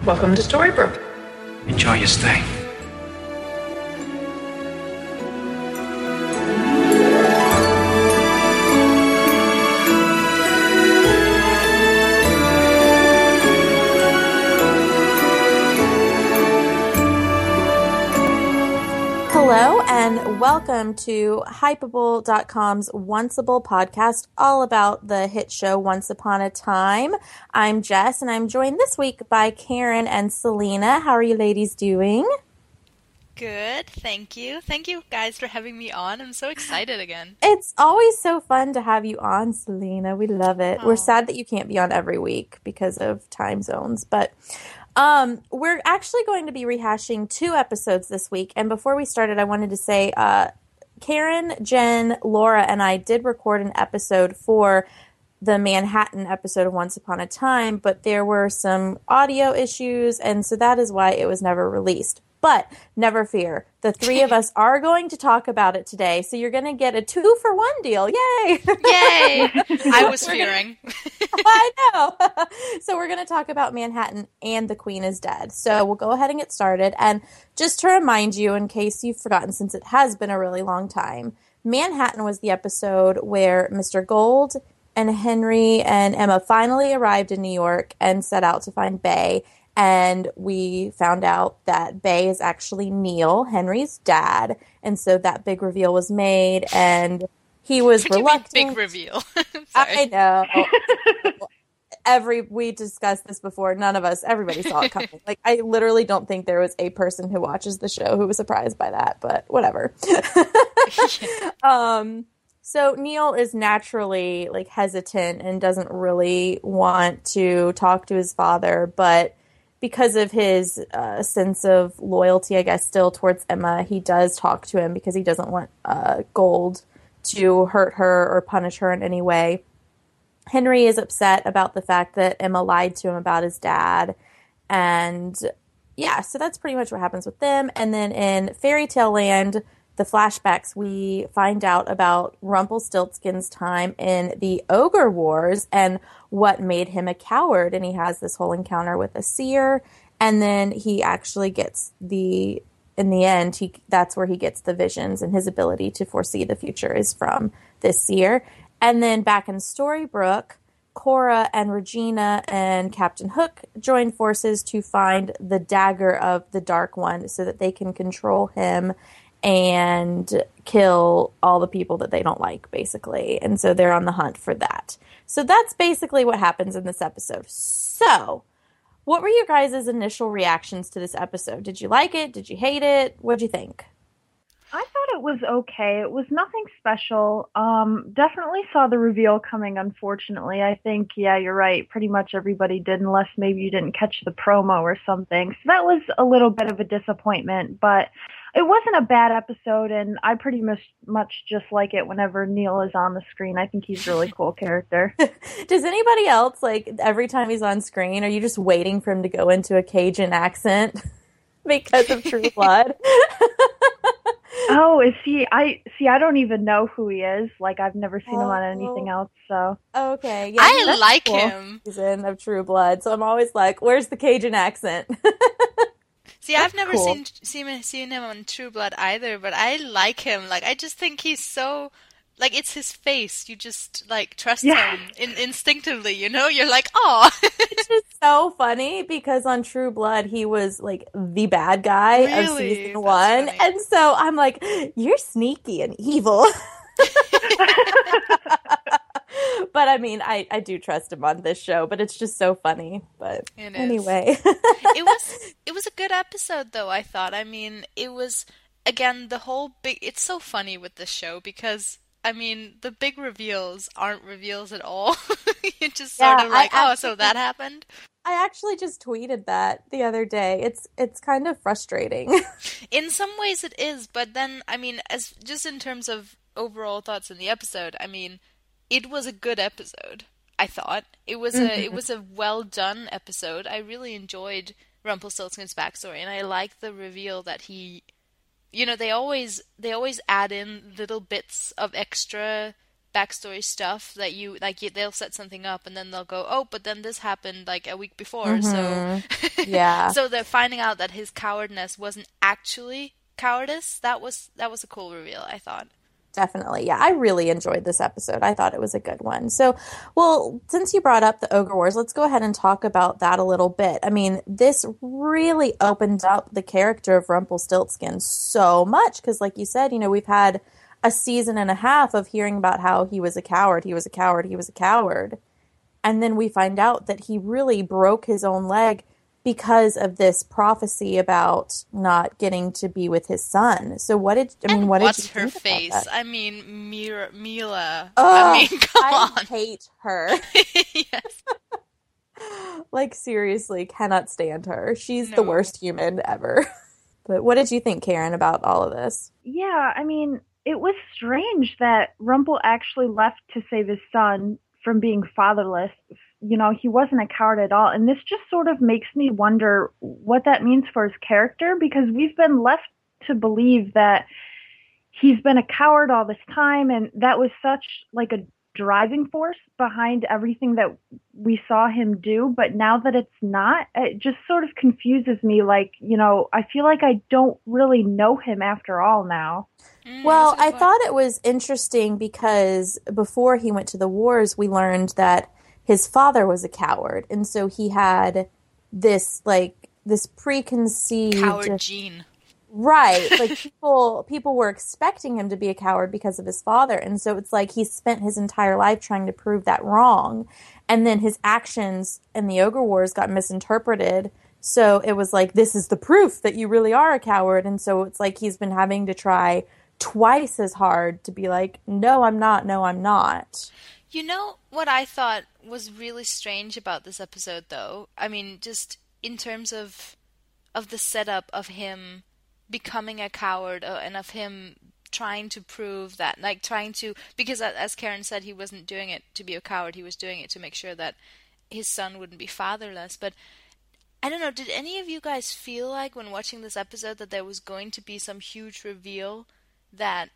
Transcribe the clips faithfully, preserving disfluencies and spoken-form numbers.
Welcome to Storybrooke. Enjoy your stay. Hello and welcome to Hypable dot com's Onceable podcast, all about the hit show Once Upon a Time. I'm Jess and I'm joined this week by Karen and Selena. How are you ladies doing? Good, thank you. Thank you guys for having me on. I'm so excited again. It's always so fun to have you on, Selena. We love it. Aww. We're sad that you can't be on every week because of time zones, but Um, we're actually going to be rehashing two episodes this week, and before we started, I wanted to say, uh, Karen, Jen, Laura, and I did record an episode for the Manhattan episode of Once Upon a Time, but there were some audio issues, and so that is why it was never released. But never fear, the three of us are going to talk about it today, so you're going to get a two-for-one deal. Yay! Yay! I was fearing. I know. So we're going to talk about Manhattan and The Queen is Dead. So we'll go ahead and get started. And just to remind you, in case you've forgotten, since it has been a really long time, Manhattan was the episode where Mister Gold and Henry and Emma finally arrived in New York and set out to find Bay. And we found out that Bay is actually Neil, Henry's dad. And so that big reveal was made, and he was what do reluctant. You mean big reveal. I know. Every we discussed this before. None of us, everybody saw it coming. Like, I literally don't think there was a person who watches the show who was surprised by that. But whatever. um. So Neil is naturally like hesitant and doesn't really want to talk to his father, but because of his uh, sense of loyalty, I guess, still towards Emma, he does talk to him because he doesn't want uh, Gold to hurt her or punish her in any way. Henry is upset about the fact that Emma lied to him about his dad. And yeah, so that's pretty much what happens with them. And then in Fairy Tale Land, the flashbacks, we find out about Rumpelstiltskin's time in the Ogre Wars and what made him a coward. And he has this whole encounter with a seer. And then he actually gets the, in the end, he that's where he gets the visions, and his ability to foresee the future is from this seer. And then back in Storybrooke, Cora and Regina and Captain Hook join forces to find the dagger of the Dark One so that they can control him and kill all the people that they don't like, basically. And so they're on the hunt for that. So that's basically what happens in this episode. So, what were your guys' initial reactions to this episode? Did you like it? Did you hate it? What'd you think? I thought it was okay. It was nothing special. Um, definitely saw the reveal coming, unfortunately. I think, yeah, you're right. Pretty much everybody did, unless maybe you didn't catch the promo or something. So that was a little bit of a disappointment, but it wasn't a bad episode, and I pretty much, much just like it whenever Neil is on the screen. I think he's a really cool character. Does anybody else, like, every time he's on screen, are you just waiting for him to go into a Cajun accent because of True Blood? Oh, is he? I see. I don't even know who he is. Like, I've never seen oh, him on anything else. So okay, yeah, I like cool. him. Season of True Blood, so I'm always like, "Where's the Cajun accent?" See, I've never cool. seen seen seen him on True Blood either, but I like him. Like, I just think he's so. Like, it's his face. You just, like, trust yeah. him in, instinctively, you know? You're like, oh. It's just so funny because on True Blood, he was, like, the bad guy really? of season That's one. funny. And so I'm like, you're sneaky and evil. But, I mean, I, I do trust him on this show, but it's just so funny. But It is. anyway. it was it was a good episode, though, I thought. I mean, it was, again, the whole big... It's so funny with this show because... I mean, the big reveals aren't reveals at all. You're just sort Yeah, of like, I oh, actually- so that happened? I actually just tweeted that the other day. It's it's kind of frustrating. In some ways it is, but then, I mean, as just in terms of overall thoughts in the episode, I mean, it was a good episode, I thought. It was Mm-hmm. a it was a well done episode. I really enjoyed Rumpelstiltskin's backstory, and I like the reveal that he... You know, they always they always add in little bits of extra backstory stuff that you like you, they'll set something up and then they'll go, oh, but then this happened like a week before. Mm-hmm. So yeah. So they're finding out that his cowardness wasn't actually cowardice. That was that was a cool reveal, I thought. Definitely. Yeah, I really enjoyed this episode. I thought it was a good one. So, well, since you brought up the Ogre Wars, let's go ahead and talk about that a little bit. I mean, this really opened up the character of Rumpelstiltskin so much because, like you said, you know, we've had a season and a half of hearing about how he was a coward, he was a coward, he was a coward. And then we find out that he really broke his own leg because of this prophecy about not getting to be with his son. So what did I mean? And what what's did you her think face? about that? I mean, Mira, Mila. Oh, I mean, come I on. hate her. Yes. Like seriously, cannot stand her. She's No. the worst human ever. But what did you think, Karen, about all of this? Yeah, I mean, it was strange that Rumple actually left to save his son from being fatherless. You know, he wasn't a coward at all. And this just sort of makes me wonder what that means for his character, because we've been left to believe that he's been a coward all this time, and that was such like a driving force behind everything that we saw him do. But now that it's not, it just sort of confuses me. Like, you know, I feel like I don't really know him after all now. Mm, Well, that's a I good point. thought it was interesting because before he went to the wars, we learned that his father was a coward. And so he had this, like, this preconceived... Coward gene. Right. Like, people people were expecting him to be a coward because of his father. And so it's like he spent his entire life trying to prove that wrong. And then his actions in the Ogre Wars got misinterpreted. So it was like, this is the proof that you really are a coward. And so it's like he's been having to try twice as hard to be like, no, I'm not. No, I'm not. You know what I thought was really strange about this episode, though? I mean, just in terms of of the setup of him becoming a coward uh, and of him trying to prove that, like trying to, because as Karen said, he wasn't doing it to be a coward, he was doing it to make sure that his son wouldn't be fatherless. But I don't know, did any of you guys feel like when watching this episode that there was going to be some huge reveal that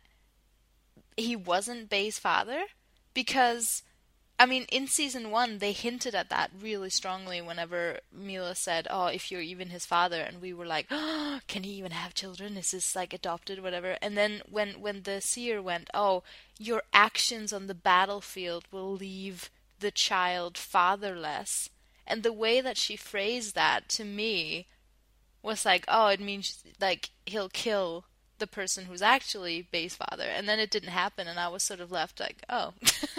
he wasn't Bae's father? Because, I mean, in season one, they hinted at that really strongly whenever Mila said, oh, if you're even his father, and we were like, oh, can he even have children? Is this, like, adopted, whatever? And then when, when the seer went, oh, your actions on the battlefield will leave the child fatherless. And the way that she phrased that to me was like, oh, it means, like, he'll kill the person who's actually Bae's father. And then it didn't happen, and I was sort of left like, oh.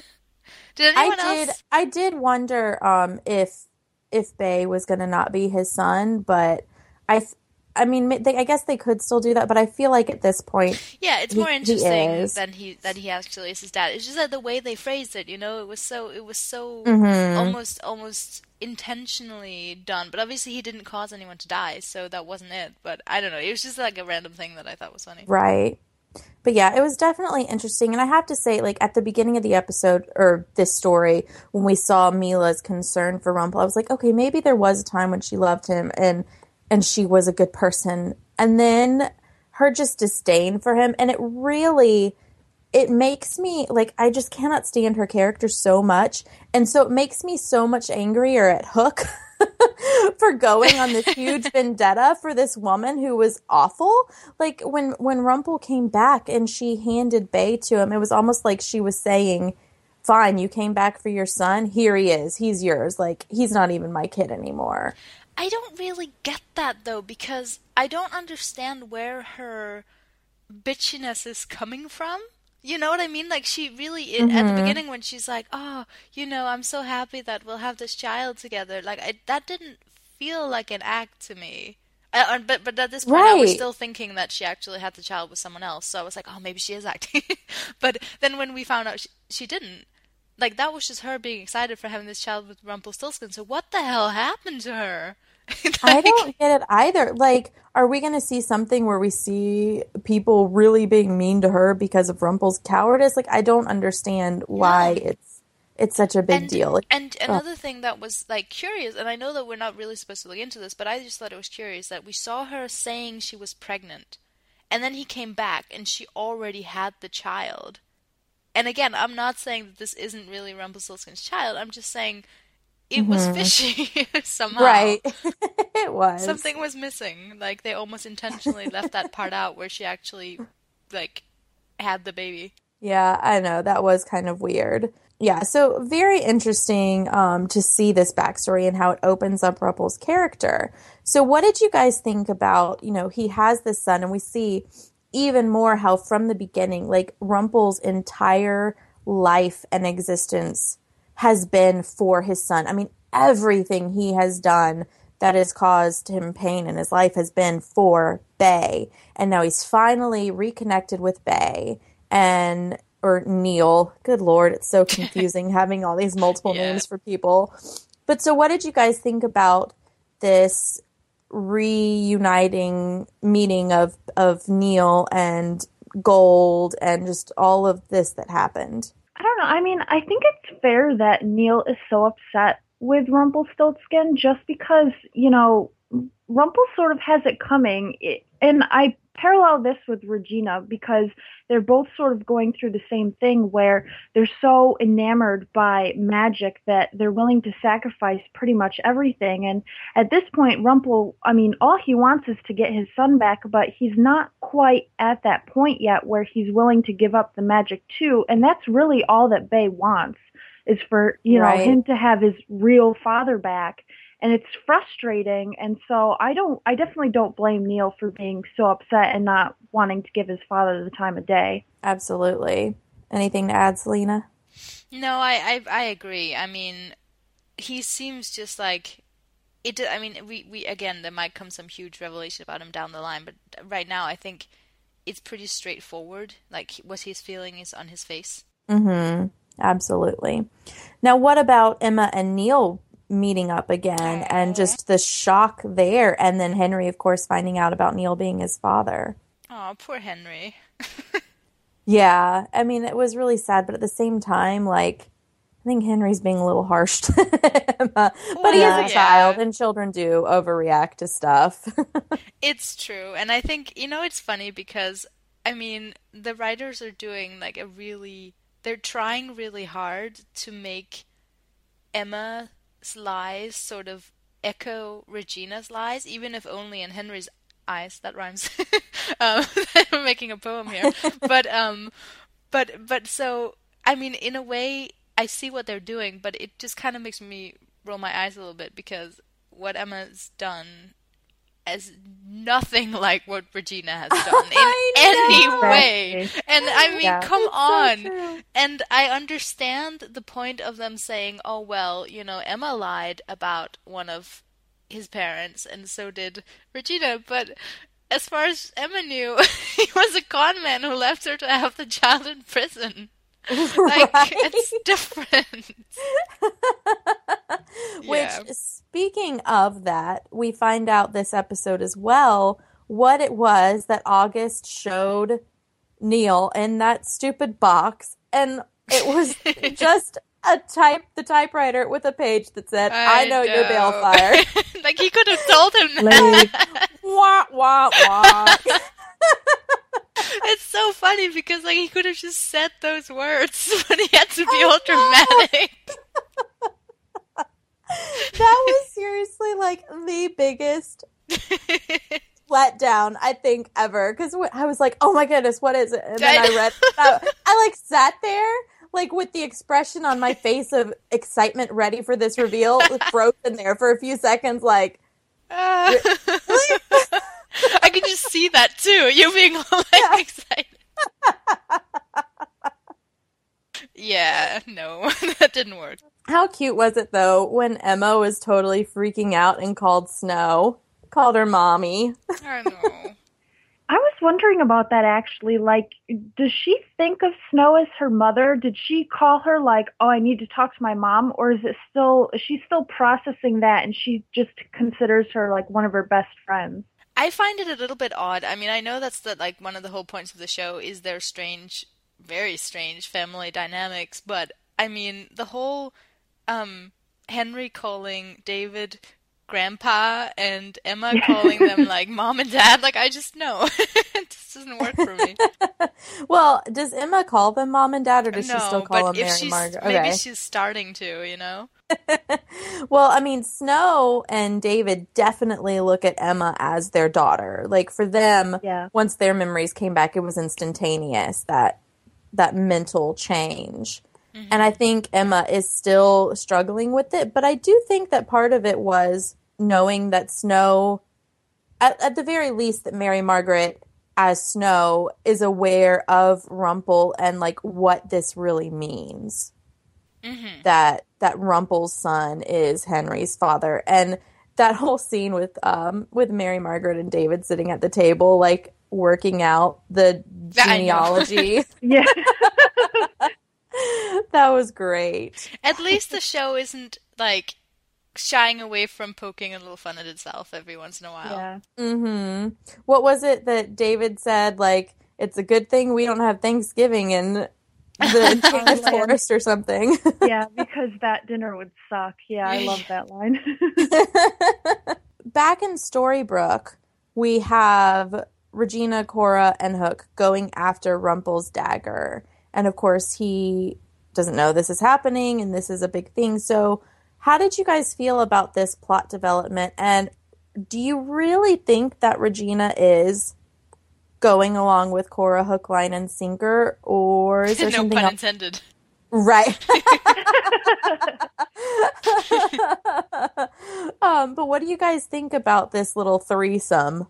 Did anyone I did. else? I did wonder um, if if Bae was going to not be his son, but I, th- I mean, they, I guess they could still do that. But I feel like at this point, Yeah, it's he- more he interesting is. than he that he actually is his dad. It's just that the way they phrased it, you know, it was so it was so Mhm. almost almost intentionally done. But obviously, he didn't cause anyone to die, so that wasn't it. But I don't know. It was just like a random thing that I thought was funny. Right. But yeah, it was definitely interesting. And I have to say, like, at the beginning of the episode, or this story, when we saw Mila's concern for Rumple, I was like, okay, maybe there was a time when she loved him and and she was a good person. And then her just disdain for him. And it really, it makes me, like, I just cannot stand her character so much. And so it makes me so much angrier at Hook for going on this huge vendetta for this woman who was awful. Like, when, when Rumple came back and she handed Bae to him, it was almost like she was saying, fine, you came back for your son, here he is, he's yours. Like, he's not even my kid anymore. I don't really get that though, because I don't understand where her bitchiness is coming from. You know what I mean? Like, she really, it, at the beginning when she's like, oh, you know, I'm so happy that we'll have this child together. Like, I, that didn't feel like an act to me. I, but but at this point, I was Right. still thinking that she actually had the child with someone else. So I was like, oh, maybe she is acting. But then when we found out she, she didn't, like, that was just her being excited for having this child with Rumpelstiltskin. So what the hell happened to her? I Like, don't get it either. Like, are we going to see something where we see people really being mean to her because of Rumple's cowardice? Like, I don't understand why No. it's it's such a big And deal. Like, and another thing that was like curious, and I know that we're not really supposed to look into this, but I just thought it was curious that we saw her saying she was pregnant, and then he came back and she already had the child. and again, I'm not saying that this isn't really Rumpelstiltskin's child. I'm just saying it was Mm-hmm. fishy somehow. Right. It was. Something was missing. Like they almost intentionally left that part out where she actually like had the baby. Yeah, I know. That was kind of weird. Yeah, so very interesting um, to see this backstory and how it opens up Rumpel's character. So what did you guys think about, you know, he has this son, and we see even more how from the beginning, like Rumpel's entire life and existence has been for his son. I mean, everything he has done that has caused him pain in his life has been for Bay. And now he's finally reconnected with Bay and or Neil. Good Lord, it's so confusing having all these multiple Yeah. names for people. But so what did you guys think about this reuniting meeting of, of Neil and Gold and just all of this that happened? I don't know. I mean, I think it's fair that Neil is so upset with Rumpelstiltskin just because, you know, Rumpel sort of has it coming. It, and I parallel this with Regina because they're both sort of going through the same thing where they're so enamored by magic that they're willing to sacrifice pretty much everything. And at this point, Rumpel, I mean, all he wants is to get his son back, but he's not quite at that point yet where he's willing to give up the magic too. And that's really all that Bay wants is for, you know, Right. him to have his real father back. And it's frustrating, and so I don't. I definitely don't blame Neil for being so upset and not wanting to give his father the time of day. Absolutely. Anything to add, Selena? No, I, I I agree. I mean, he seems just like it. I mean, we, we again, there might come some huge revelation about him down the line, but right now, I think it's pretty straightforward. Like what he's feeling is on his face. Mm-hmm. Absolutely. Now, what about Emma and Neil meeting up again and just the shock there, and then Henry, of course, finding out about Neil being his father? Oh, poor Henry. Yeah, I mean, it was really sad, but at the same time, like, I think Henry's being a little harsh to Emma, but he is Well, a yeah. child, and children do overreact to stuff. It's true, and I think, you know, it's funny because, I mean, the writers are doing like a really, they're trying really hard to make Emma's lies sort of echo Regina's lies, even if only in Henry's eyes. That rhymes. um, I'm making a poem here, but um, but but so I mean, in a way, I see what they're doing, but it just kind of makes me roll my eyes a little bit because what Emma's done is nothing like what Regina has done in I any know. way. And I mean, Yeah. come It's so on. true. And I understand the point of them saying, oh, well, you know, Emma lied about one of his parents, and so did Regina. But as far as Emma knew, he was a con man who left her to have the child in prison. Like, Right? it's different. Which, Yeah. speaking of that, we find out this episode as well what it was that August showed Neil in that stupid box, and it was just a type, the typewriter with a page that said, "I, know, you're Balefire." Like, he could have told him Lady. that. Wah wah wah. It's so funny because, like, he could have just said those words, but he had to be all dramatic. That was seriously like the biggest letdown I think ever, because I was like, "Oh my goodness, what is it?" And then I read, I, I like sat there like with the expression on my face of excitement, ready for this reveal, frozen there for a few seconds, like. Uh, I could just see that too. You being all like Yeah. excited. Yeah, no, that didn't work. How cute was it though when Emma was totally freaking out and called Snow, called her mommy? I know. I was wondering about that actually. Like, does she think of Snow as her mother? Did she call her like, "Oh, I need to talk to my mom," or is it still is she still processing that and she just considers her like one of her best friends? I find it a little bit odd. I mean, I know that's the, like one of the whole points of the show is their strange, very strange family dynamics, but I mean, the whole um Henry calling David grandpa and Emma calling them like mom and dad. Like, I just know. It just doesn't work for me. Well, does Emma call them mom and dad, or does no, she still call but them if Mary she's, Margaret? maybe Okay. she's starting to, you know? Well, I mean, Snow and David definitely look at Emma as their daughter. Like, for them, Yeah. once their memories came back, it was instantaneous, that that mental change. Mm-hmm. And I think Emma is still struggling with it, but I do think that part of it was knowing that Snow, at, at the very least, that Mary Margaret as Snow is aware of Rumple and, like, what this really means. Mm-hmm. That that Rumple's son is Henry's father, and that whole scene with um with Mary Margaret and David sitting at the table, like working out the genealogy. Yeah, that was great. At least the show isn't like shying away from poking a little fun at itself every once in a while. Yeah. Mm-hmm. What was it that David said? Like, it's a good thing we don't have Thanksgiving in the enchanted forest or something. Yeah, because that dinner would suck. Yeah, I love that line. Back in Storybrooke, we have Regina, Cora, and Hook going after Rumple's dagger. And of course, he doesn't know this is happening, and this is a big thing. So how did you guys feel about this plot development? And do you really think that Regina is going along with Cora, hook, line, and sinker, or is there no something pun else? Intended. Right. um, but what do you guys think about this little threesome?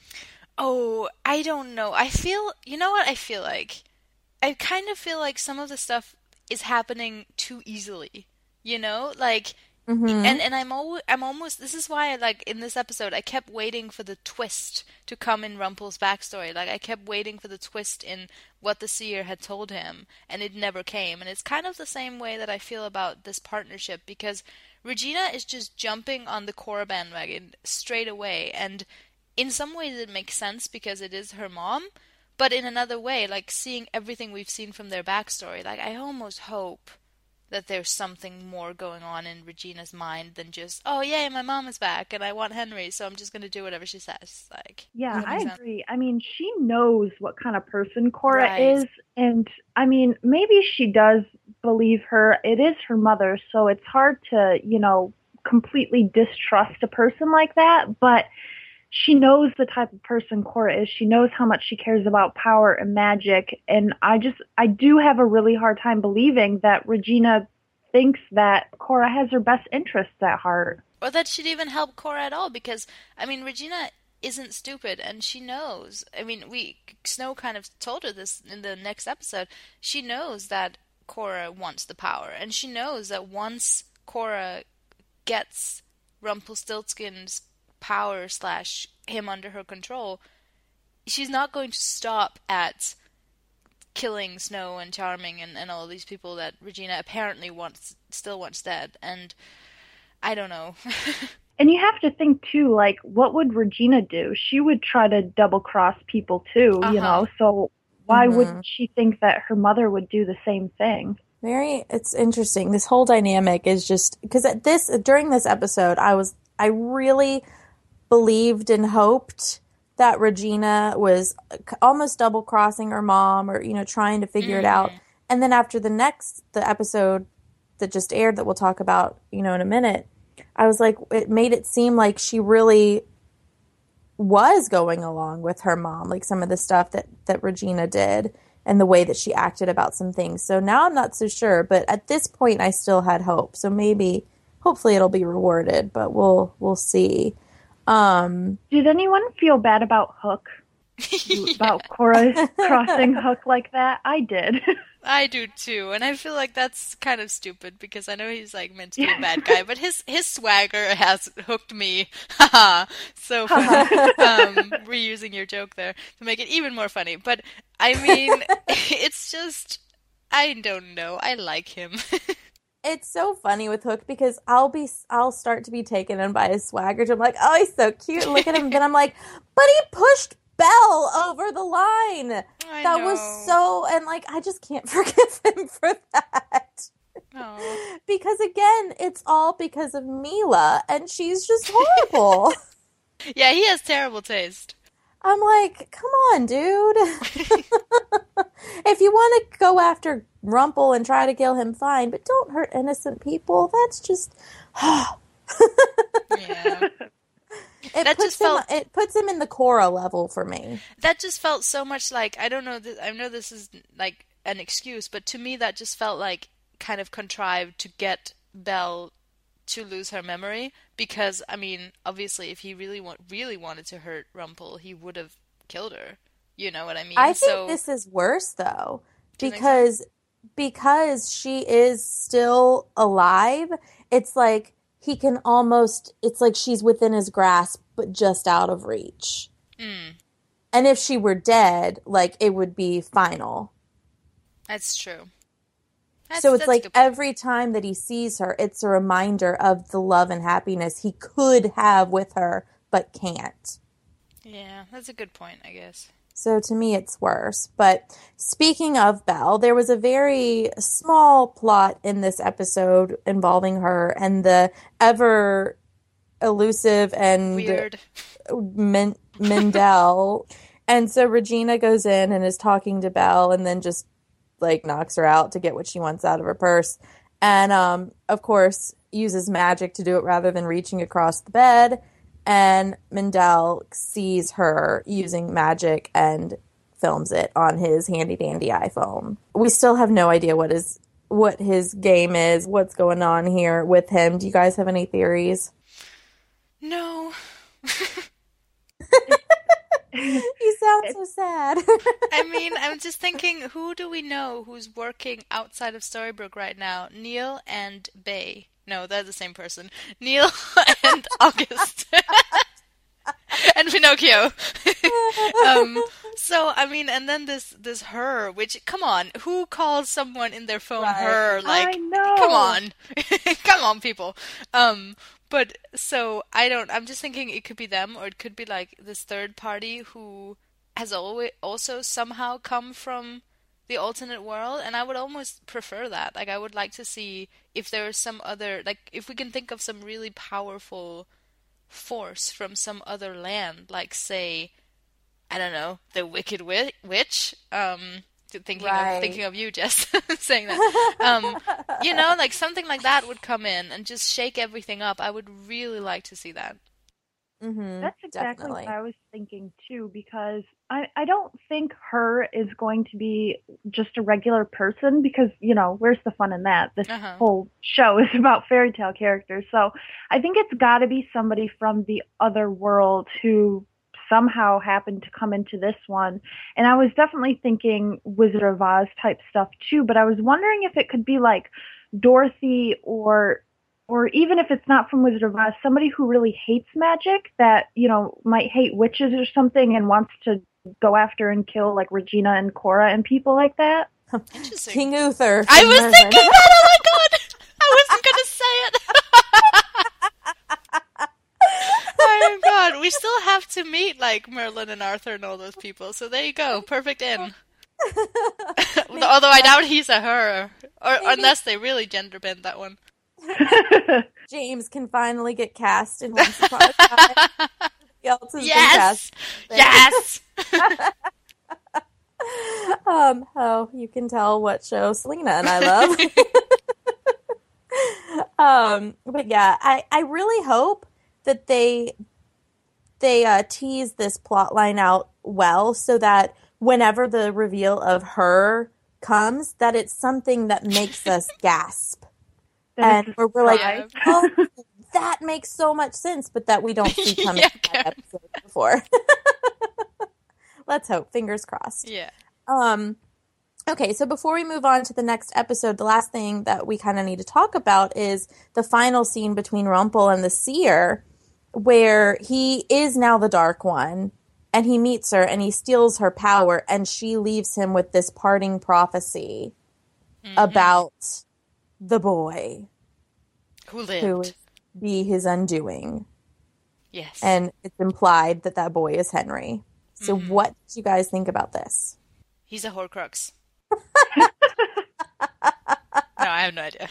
Oh, I don't know. I feel, you know what I feel like? I kind of feel like some of the stuff is happening too easily. You know, like, mm-hmm. and and I'm always, I'm almost. This is why, I, like, in this episode, I kept waiting for the twist to come in Rumple's backstory. Like, I kept waiting for the twist in what the seer had told him, and it never came. And it's kind of the same way that I feel about this partnership, because Regina is just jumping on the Cora bandwagon straight away, and in some ways it makes sense because it is her mom. But in another way, like, seeing everything we've seen from their backstory, like, I almost hope that there's something more going on in Regina's mind than just, oh, yay, my mom is back, and I want Henry, so I'm just going to do whatever she says. Like, yeah, I sense? agree. I mean, she knows what kind of person Cora right. is, and, I mean, maybe she does believe her. It is her mother, so it's hard to, you know, completely distrust a person like that, but she knows the type of person Cora is. She knows how much she cares about power and magic. And I just, I do have a really hard time believing that Regina thinks that Cora has her best interests at heart. Or that she'd even help Cora at all. Because, I mean, Regina isn't stupid and she knows. I mean, we, Snow kind of told her this in the next episode. She knows that Cora wants the power. And she knows that once Cora gets Rumpelstiltskin's power slash him under her control, she's not going to stop at killing Snow and Charming and, and all these people that Regina apparently wants still wants dead. And I don't know. And you have to think too, like, what would Regina do? She would try to double cross people too, uh-huh. you know, so why mm-hmm. wouldn't she think that her mother would do the same thing? Very, it's interesting. This whole dynamic is just, because at this, during this episode, I was, I really believed and hoped that Regina was almost double crossing her mom, or, you know, trying to figure mm-hmm. it out. And then after the next, the episode that just aired that we'll talk about, you know, in a minute, I was like, it made it seem like she really was going along with her mom, like some of the stuff that, that Regina did and the way that she acted about some things. So now I'm not so sure, but at this point I still had hope. So maybe, hopefully it'll be rewarded, but we'll, we'll see. Um, Did anyone feel bad about Hook? yeah. About Cora crossing Hook like that? I did. I do too, and I feel like that's kind of stupid because I know he's like meant to be a bad guy, but his his swagger has hooked me. Haha, so funny. um, reusing your joke there to make it even more funny. But I mean, it's just, I don't know. I like him. It's so funny with Hook because I'll be I'll start to be taken in by his swagger. I'm like, oh, he's so cute. Look at him. Then I'm like, but he pushed Belle over the line. I that know. was so, and like, I just can't forgive him for that. Oh. Because again, it's all because of Mila, and she's just horrible. Yeah, he has terrible taste. I'm like, come on, dude. If you want to go after Rumple and try to kill him, fine, but don't hurt innocent people. That's just... Yeah. It That puts just felt- him. It puts him in the Korra level for me. That just felt so much like, I don't know, th- I know this is like an excuse, but to me that just felt like kind of contrived to get Belle to lose her memory, because, I mean, obviously if he really want, really wanted to hurt Rumple, he would have killed her. You know what I mean? I think so, this is worse though, Do you think so? because because she is still alive. It's like he can almost. It's like she's within his grasp, but just out of reach. Mm, And if she were dead, like it would be final. that's true. That's, So it's that's a like good point. every time that he sees her, it's a reminder of the love and happiness he could have with her, but can't. Yeah, that's a good point, I guess. So to me, it's worse. But speaking of Belle, there was a very small plot in this episode involving her and the ever elusive and Weird. Min- Mendel. And so Regina goes in and is talking to Belle and then just like knocks her out to get what she wants out of her purse. And um, of course, uses magic to do it rather than reaching across the bed. And Mendel sees her using magic and films it on his handy-dandy iPhone. We still have no idea what his, what his game is, what's going on here with him. Do you guys have any theories? No. You sound so sad. I mean, I'm just thinking, who do we know who's working outside of Storybrooke right now? Neil and Bay. No, they're the same person. Neil and August. And Pinocchio. um, so, I mean, and then this this her, which, come on, who calls someone in their phone Right. her? Like, I know. come on. Come on, people. Um, but, so, I don't, I'm just thinking it could be them, or it could be, like, this third party who has always also somehow come from the alternate world, and I would almost prefer that. Like, I would like to see if there is some other, like, if we can think of some really powerful force from some other land, like, say, I don't know, the Wicked Wi- Witch. Um, thinking Right. of thinking of you, Jess, saying that. Um, you know, like something like that would come in and just shake everything up. I would really like to see that. Mm-hmm, That's exactly definitely. what I was thinking too, because I, I don't think her is going to be just a regular person, because, you know, where's the fun in that? This Uh-huh. whole show is about fairy tale characters. So I think it's got to be somebody from the other world who somehow happened to come into this one. And I was definitely thinking Wizard of Oz type stuff too, but I was wondering if it could be like Dorothy, or or even if it's not from Wizard of Oz, somebody who really hates magic, that, you know, might hate witches or something and wants to go after and kill like Regina and Cora and people like that. Interesting. King Uther. I from was Merlin. thinking that. Oh my god! I wasn't gonna say it. Oh my god! We still have to meet like Merlin and Arthur and all those people. So there you go. Perfect in. Although I doubt he's a her, or Maybe. unless they really gender bend that one. James can finally get cast in Once Upon a Time. Everybody else has Yes, been yes. cast. Um, oh, you can tell what show Selena and I love. um, but yeah, I, I really hope that they they uh, tease this plot line out well, so that whenever the reveal of her comes, that it's something that makes us gasp. And where we're like, Yeah. oh, that makes so much sense, but that we don't see coming Yeah, in that episode before. Let's hope. Fingers crossed. Yeah. Um, okay, so before we move on to the next episode, the last thing that we kind of need to talk about is the final scene between Rumple and the Seer, where he is now the Dark One, and he meets her, and he steals her power, and she leaves him with this parting prophecy Mhm. about the boy Who lived? who would be his undoing. Yes. And it's implied that that boy is Henry. So Mhm. what do you guys think about this? He's a Horcrux. No, I have no idea.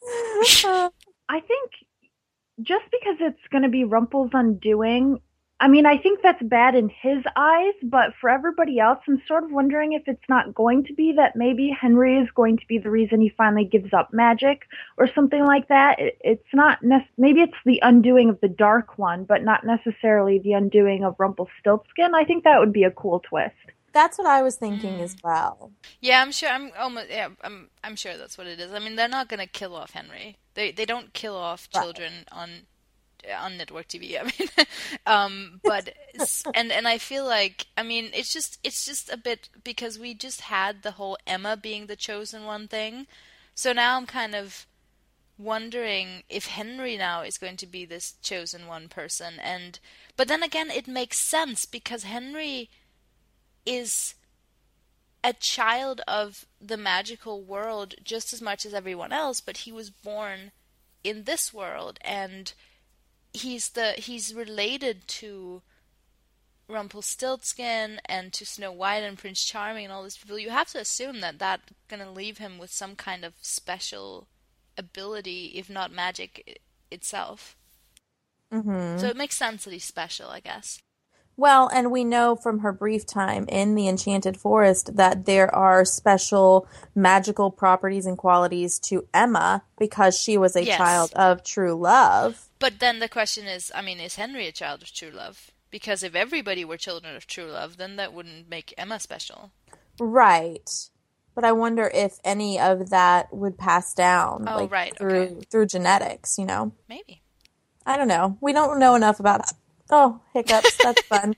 I think just because it's going to be Rumpel's undoing, I mean, I think that's bad in his eyes, but for everybody else, I'm sort of wondering if it's not going to be that maybe Henry is going to be the reason he finally gives up magic or something like that. It, it's not, nec- maybe it's the undoing of the Dark One, but not necessarily the undoing of Rumpelstiltskin. I think that would be a cool twist. That's what I was thinking mm. as well. Yeah, I'm sure. I'm almost. Yeah, I'm. I'm sure that's what it is. I mean, they're not gonna kill off Henry. They they don't kill off children right. on on network T V. I mean, um, but and and I feel like I mean it's just it's just a bit because we just had the whole Emma being the chosen one thing, so now I'm kind of wondering if Henry now is going to be this chosen one person, and but then again it makes sense because Henry is a child of the magical world just as much as everyone else, but he was born in this world, and he's the he's related to Rumpelstiltskin and to Snow White and Prince Charming and all these people. You have to assume that that's going to leave him with some kind of special ability, if not magic itself. Mm-hmm. So it makes sense that he's special, I guess. Well, and we know from her brief time in the Enchanted Forest that there are special magical properties and qualities to Emma because she was a yes. child of true love. But then the question is, I mean, is Henry a child of true love? Because if everybody were children of true love, then that wouldn't make Emma special. Right. But I wonder if any of that would pass down oh, like, right. through okay. through genetics, you know? Maybe. I don't know. We don't know enough about... Oh, hiccups. That's fun.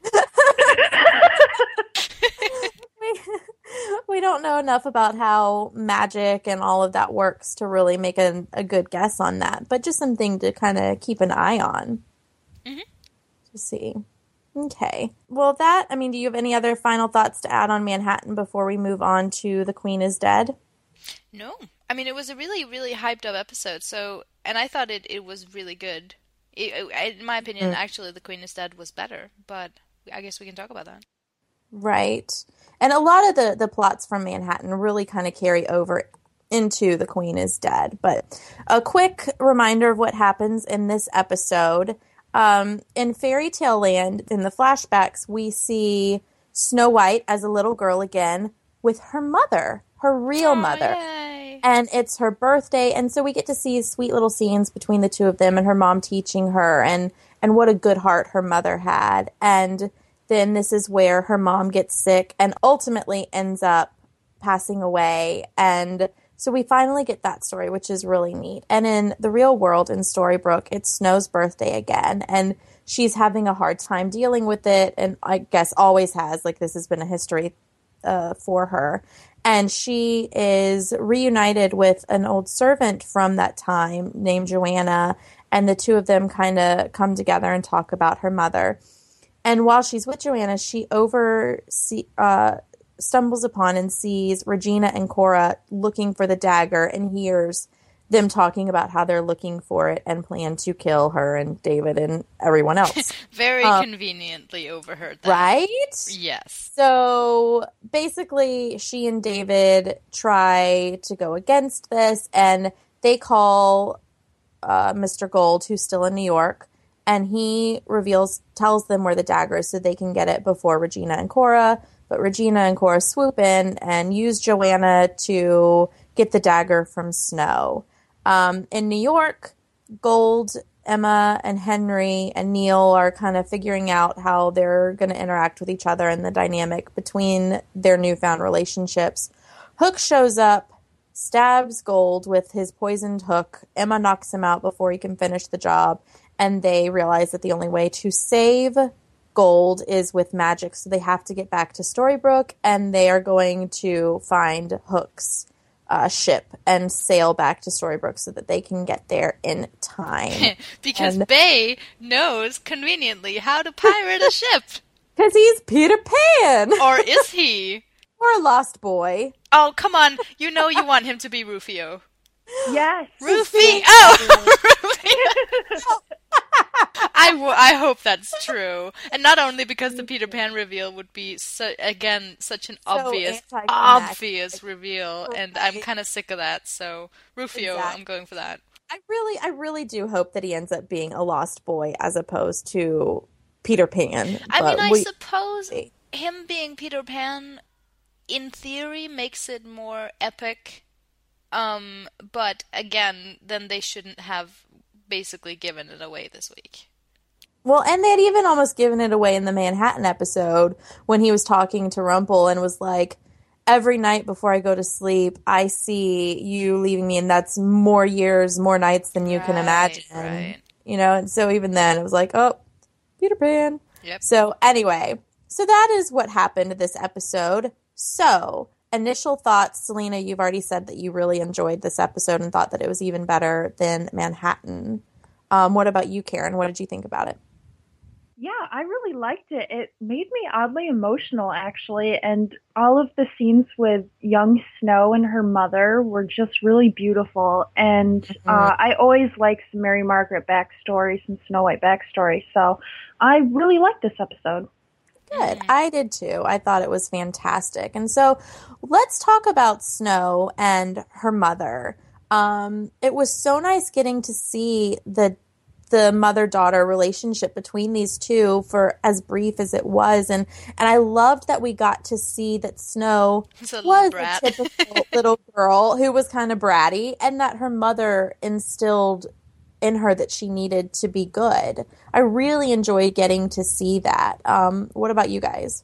we, we don't know enough about how magic and all of that works to really make a, a good guess on that. But just something to kind of keep an eye on. Mm-hmm. To see. Okay. Well, that, I mean, do you have any other final thoughts to add on Manhattan before we move on to The Queen is Dead? No. I mean, it was a really, really hyped up episode. So, and I thought it, it was really good. It, in my opinion, mm. actually, The Queen is Dead was better, but I guess we can talk about that. Right. And a lot of the, the plots from Manhattan really kind of carry over into The Queen is Dead. But a quick reminder of what happens in this episode. Um, in Fairy Tale Land, in the flashbacks, we see Snow White as a little girl again with her mother, her real oh, mother. Yay. And it's her birthday, and so we get to see sweet little scenes between the two of them and her mom teaching her, and, and what a good heart her mother had. And then this is where her mom gets sick and ultimately ends up passing away. And so we finally get that story, which is really neat. And in the real world, in Storybrooke, it's Snow's birthday again, and she's having a hard time dealing with it, and I guess always has. Like, this has been a history uh, for her. And she is reunited with an old servant from that time named Joanna, and the two of them kind of come together and talk about her mother. And while she's with Joanna, she over uh, stumbles upon and sees Regina and Cora looking for the dagger and hears them talking about how they're looking for it and plan to kill her and David and everyone else. Very um, conveniently overheard that. Right? Yes. So basically, she and David try to go against this, and they call uh, Mister Gold, who's still in New York, and he reveals, tells them where the dagger is so they can get it before Regina and Cora. But Regina and Cora swoop in and use Joanna to get the dagger from Snow. Um, in New York, Gold, Emma, and Henry and Neil are kind of figuring out how they're going to interact with each other and the dynamic between their newfound relationships. Hook shows up, stabs Gold with his poisoned hook. Emma knocks him out before he can finish the job, and they realize that the only way to save Gold is with magic, so they have to get back to Storybrooke, and they are going to find Hook's Uh, ship and sail back to Storybrooke so that they can get there in time. Because and, Bay knows conveniently how to pirate a ship. Because he's Peter Pan! Or is he? Or a lost boy. Oh, come on. You know you want him to be Rufio. Yes. Rufio! Oh! Rufio! I, w- I hope that's true. And not only because the Peter Pan reveal would be, so, again, such an So obvious, anticlimactic. obvious reveal, and I'm Right. kind of sick of that, so Rufio, Exactly. I'm going for that. I really, I really do hope that he ends up being a lost boy as opposed to Peter Pan. I mean, but I we- suppose him being Peter Pan, in theory, makes it more epic. Um, but again, then they shouldn't have basically given it away this week. Well, and they had even almost given it away in the Manhattan episode when he was talking to Rumple and was like, every night before I go to sleep, I see you leaving me, and that's more years, more nights than you can Right, imagine. right. You know, and so even then it was like, oh, Peter Pan. Yep. So anyway, so that is what happened this episode. So, initial thoughts, Selena, you've already said that you really enjoyed this episode and thought that it was even better than Manhattan. Um, what about you, Karen? What did you think about it? Yeah, I really liked it. It made me oddly emotional, actually, and all of the scenes with young Snow and her mother were just really beautiful. And Mhm. uh, I always like some Mary Margaret backstory, some Snow White backstory, so I really liked this episode. Good. I did too. I thought it was fantastic. And so let's talk about Snow and her mother. Um, it was so nice getting to see the the mother-daughter relationship between these two for as brief as it was. And, and I loved that we got to see that Snow He's a little was brat. a typical little girl who was kind of bratty, and that her mother instilled in her that she needed to be good. I really enjoyed getting to see that. Um, what about you guys?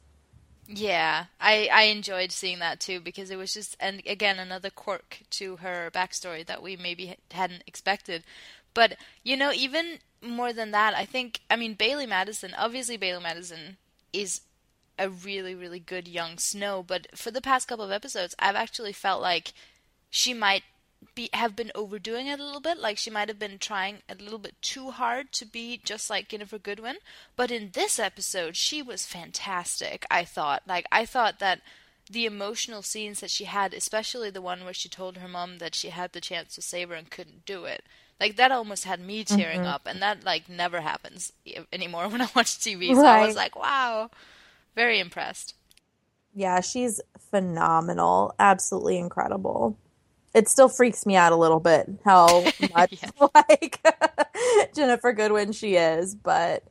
Yeah, I, I enjoyed seeing that too, because it was just, and again, another quirk to her backstory that we maybe hadn't expected. But, you know, even more than that, I think, I mean, Bailey Madison, obviously Bailey Madison is a really, really good young Snow, but for the past couple of episodes, I've actually felt like she might be have been overdoing it a little bit, like she might have been trying a little bit too hard to be just like Jennifer Goodwin. But in this episode, she was fantastic, I thought. Like, I thought that the emotional scenes that she had, especially the one where she told her mom that she had the chance to save her and couldn't do it, like, that almost had me tearing Mhm. up, and that, like, never happens anymore when I watch T V, so I Right. was like, wow, very impressed. Yeah, she's phenomenal. Absolutely incredible. It still freaks me out a little bit how much Yeah. like Jennifer Goodwin she is. But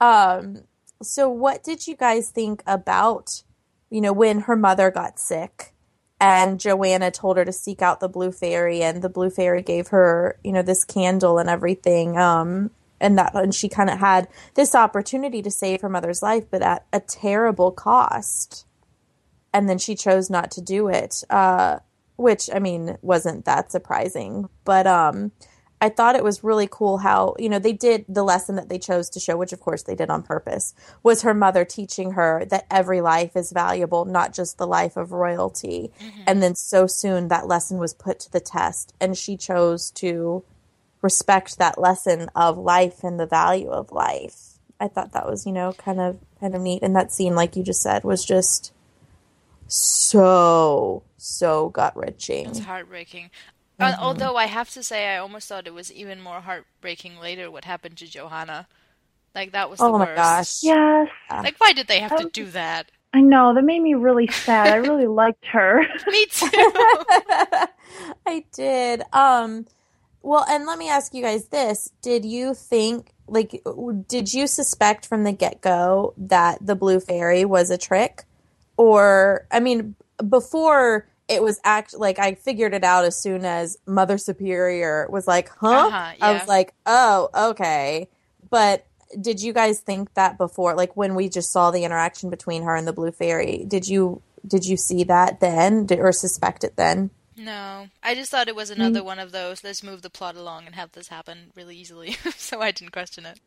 um, so what did you guys think about, you know, when her mother got sick and Joanna told her to seek out the Blue Fairy, and the Blue Fairy gave her, you know, this candle and everything. Um, and that, and she kind of had this opportunity to save her mother's life, but at a terrible cost. And then she chose not to do it. Uh, which, I mean, wasn't that surprising. But um, I thought it was really cool how, you know, they did the lesson that they chose to show, which of course they did on purpose, was her mother teaching her that every life is valuable, not just the life of royalty. Mm-hmm. And then so soon that lesson was put to the test, and she chose to respect that lesson of life and the value of life. I thought that was, you know, kind of kind of neat. And that scene, like you just said, was just so, so gut-wrenching. It's heartbreaking. Mm-hmm. Uh, although I have to say, I almost thought it was even more heartbreaking later what happened to Johanna. Like, that was the Oh my worst. gosh. Yes, Like, why did they have to Um, do that? I know, that made me really sad. I really liked her. Me too. I did. Um, well, and let me ask you guys this. Did you think, like, did you suspect from the get-go that the Blue Fairy was a trick? Or, I mean, before it was act like I figured it out as soon as Mother Superior was like, huh? Uh-huh, I yeah. was like, oh, okay. But did you guys think that before, like when we just saw the interaction between her and the Blue Fairy? Did you did you see that then, did, or suspect it then? No. I just thought it was another one of those, let's move the plot along and have this happen really easily. So I didn't question it.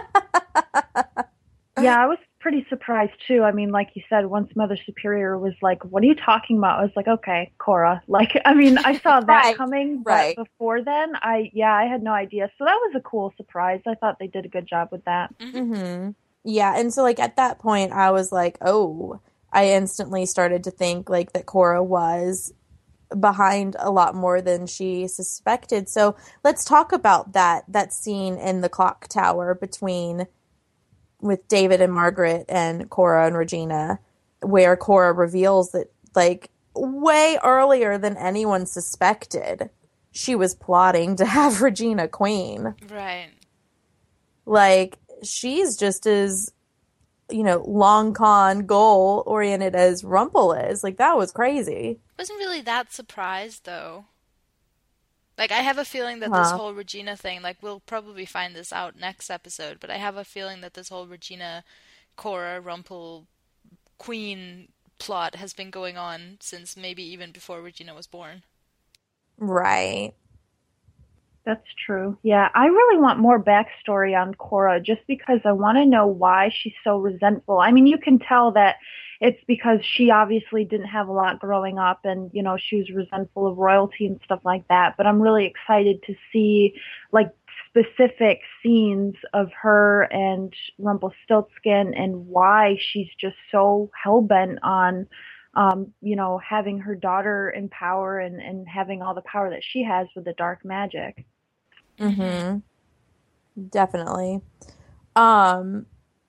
Yeah, I was pretty surprised too. I mean, like you said, once Mother Superior was like, "What are you talking about?" I was like, "Okay, Cora." Like, I mean, I saw that Right, coming, but right. before then, I yeah, I had no idea. So that was a cool surprise. I thought they did a good job with that. Mm-hmm. Yeah, and so like at that point, I was like, oh, I instantly started to think like that Cora was behind a lot more than she suspected. So let's talk about that that scene in the clock tower between with David and Margaret and Cora and Regina, where Cora reveals that, like, way earlier than anyone suspected, she was plotting to have Regina queen. Right. Like, she's just as, you know, long con goal oriented as Rumple is. Like, that was crazy. Wasn't really that surprised, though. Like, I have a feeling that huh. this whole Regina thing, like, we'll probably find this out next episode, but I have a feeling that this whole Regina, Cora, Rumple, Queen plot has been going on since maybe even before Regina was born. Right. That's true. Yeah, I really want more backstory on Cora just because I want to know why she's so resentful. I mean, you can tell that it's because she obviously didn't have a lot growing up and, you know, she was resentful of royalty and stuff like that. But I'm really excited to see, like, specific scenes of her and Rumpelstiltskin and why she's just so hell-bent on, um, you know, having her daughter in power and, and having all the power that she has with the dark magic. Mm-hmm. Definitely. Um,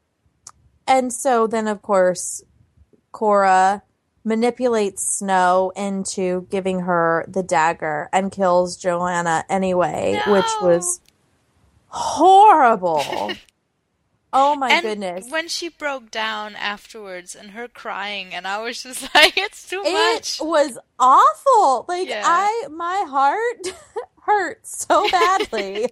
and so then, of course, Cora manipulates Snow into giving her the dagger and kills Joanna anyway, No! which was horrible. Oh my and goodness. When she broke down afterwards and her crying, and I was just like, it's too it much. It was awful. Like, yeah. I, my heart hurt so badly.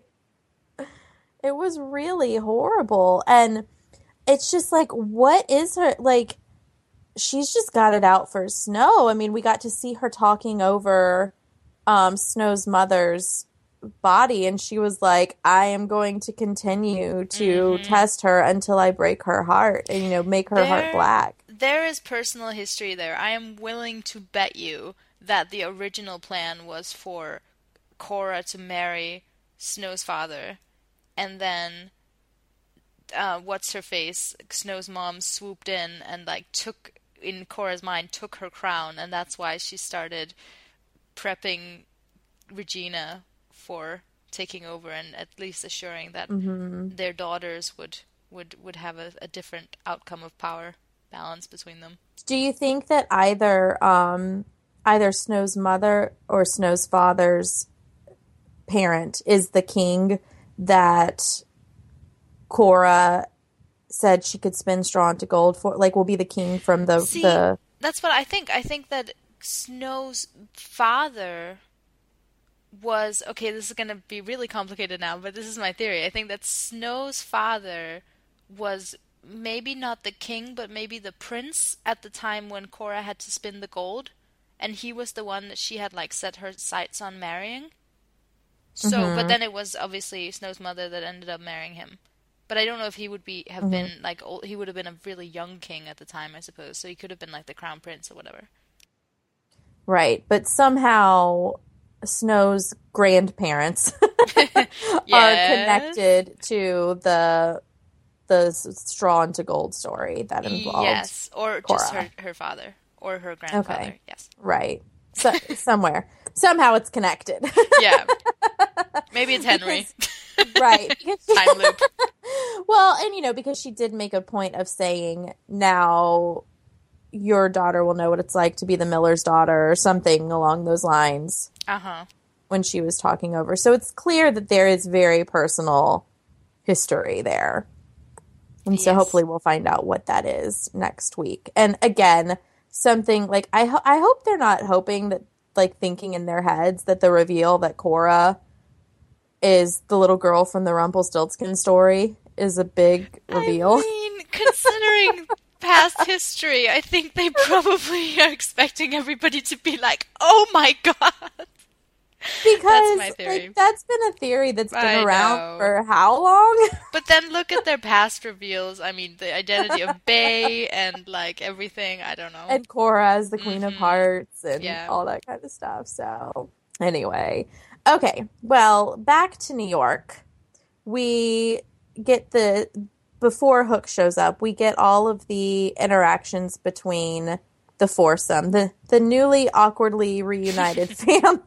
It was really horrible. And it's just like, what is her, like, she's just got it out for Snow. I mean, we got to see her talking over um, Snow's mother's body, and she was like, I am going to continue to mm-hmm. test her until I break her heart and, you know, make her there, heart black. There is personal history there. I am willing to bet you that the original plan was for Cora to marry Snow's father, and then uh, what's her face, Snow's mom, swooped in and, like, took, in Cora's mind, took her crown, and that's why she started prepping Regina for taking over and at least assuring that mm-hmm. their daughters would would, would have a, a different outcome of power balance between them. Do you think that either um, either Snow's mother or Snow's father's parent is the king that Cora said she could spin straw into gold for? Like, will be the king from the... See, the... that's what I think. I think that Snow's father was... Okay, this is going to be really complicated now, but this is my theory. I think that Snow's father was maybe not the king, but maybe the prince at the time when Cora had to spin the gold, and he was the one that she had, like, set her sights on marrying. So, mm-hmm. but then it was obviously Snow's mother that ended up marrying him. But I don't know if he would be have mm-hmm. been like old, he would have been a really young king at the time, I suppose. So he could have been like the crown prince or whatever. Right, but somehow Snow's grandparents yes. are connected to the the straw into gold story that involved yes, or Cora. Just her her father or her grandfather. Okay. Yes, right. So, somewhere, somehow it's connected. Yeah, maybe it's Henry. Because, right. Time loop. Well, and you know, because she did make a point of saying, now your daughter will know what it's like to be the miller's daughter, or something along those lines. Uh-huh. When she was talking over. So it's clear that there is very personal history there. And yes. So hopefully we'll find out what that is next week. And again, something like, I, ho- I hope they're not hoping that, like, thinking in their heads that the reveal that Cora is the little girl from the Rumpelstiltskin story is a big reveal. I mean, considering past history, I think they probably are expecting everybody to be like, oh my god. Because that's my theory. Like, that's been a theory that's been I around know. for how long? But then look at their past reveals. I mean, the identity of Bay and, like, everything. I don't know. And Cora as the Queen mm-hmm. of Hearts and yeah. all that kind of stuff. So, anyway. Okay, well, back to New York. We get the... Before Hook shows up, we get all of the interactions between the foursome, the the newly awkwardly reunited family.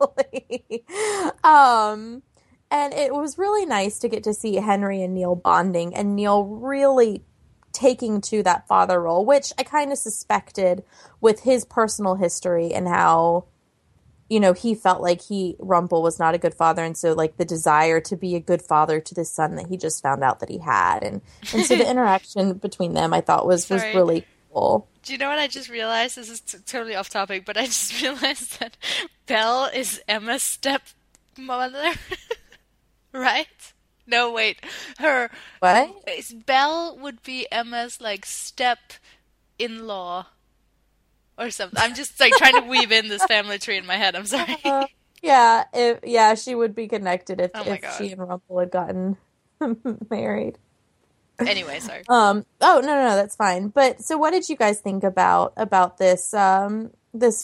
um, and it was really nice to get to see Henry and Neil bonding, and Neil really taking to that father role, which I kind of suspected with his personal history and how, you know, he felt like he, Rumpel, was not a good father, and so, like, the desire to be a good father to the son that he just found out that he had, and, and so the interaction between them, I thought, was, was really cool. Do you know what I just realized? This is t- totally off topic, but I just realized that Belle is Emma's stepmother, right? No, wait. Her... What? Belle would be Emma's, like, step-in-law. Or something. I'm just like trying to weave in this family tree in my head. I'm sorry. Uh, yeah, if, yeah, she would be connected if, oh if she and Rumpel had gotten married. Anyway, sorry. Um. Oh no, no, no, that's fine. But so, what did you guys think about about this um this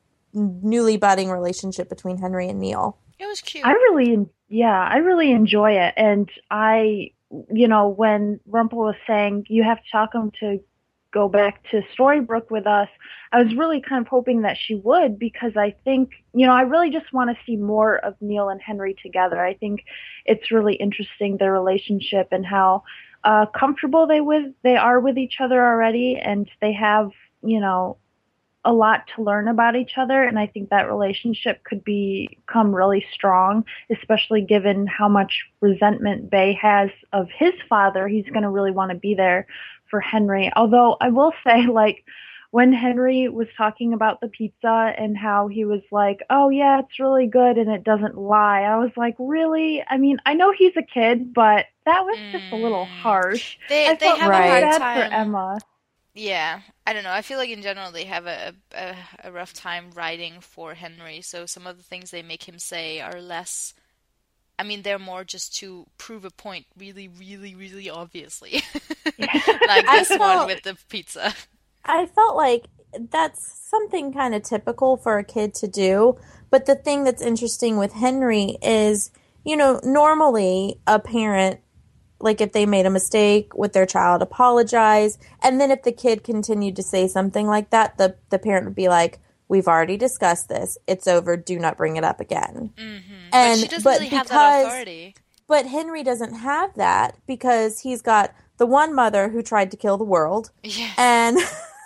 newly budding relationship between Henry and Neil? It was cute. I really, yeah, I really enjoy it, and I, you know, when Rumpel was saying you have to talk him to go back to Storybrooke with us, I was really kind of hoping that she would, because I think, you know, I really just want to see more of Neil and Henry together. I think it's really interesting, their relationship, and how uh, comfortable they with they are with each other already, and they have, you know, a lot to learn about each other, and I think that relationship could become really strong, especially given how much resentment Bay has of his father. He's going to really want to be there for Henry. Although I will say, like, when Henry was talking about the pizza and how he was like, oh yeah, it's really good and it doesn't lie, I was like, really? I mean, I know he's a kid, but that was mm. just a little harsh. They, I they felt have right. a hard bad time. for Emma. Yeah, I don't know. I feel like in general they have a, a, a rough time writing for Henry, so some of the things they make him say are less... I mean, they're more just to prove a point really, really, really obviously. Like this felt, one with the pizza. I felt like that's something kind of typical for a kid to do. But the thing that's interesting with Henry is, you know, normally a parent, like if they made a mistake with their child, apologize. And then if the kid continued to say something like that, the, the parent would be like, we've already discussed this. It's over. Do not bring it up again. Mm-hmm. And, but she doesn't but really because, have that authority. But Henry doesn't have that because he's got the one mother who tried to kill the world. Yes. And,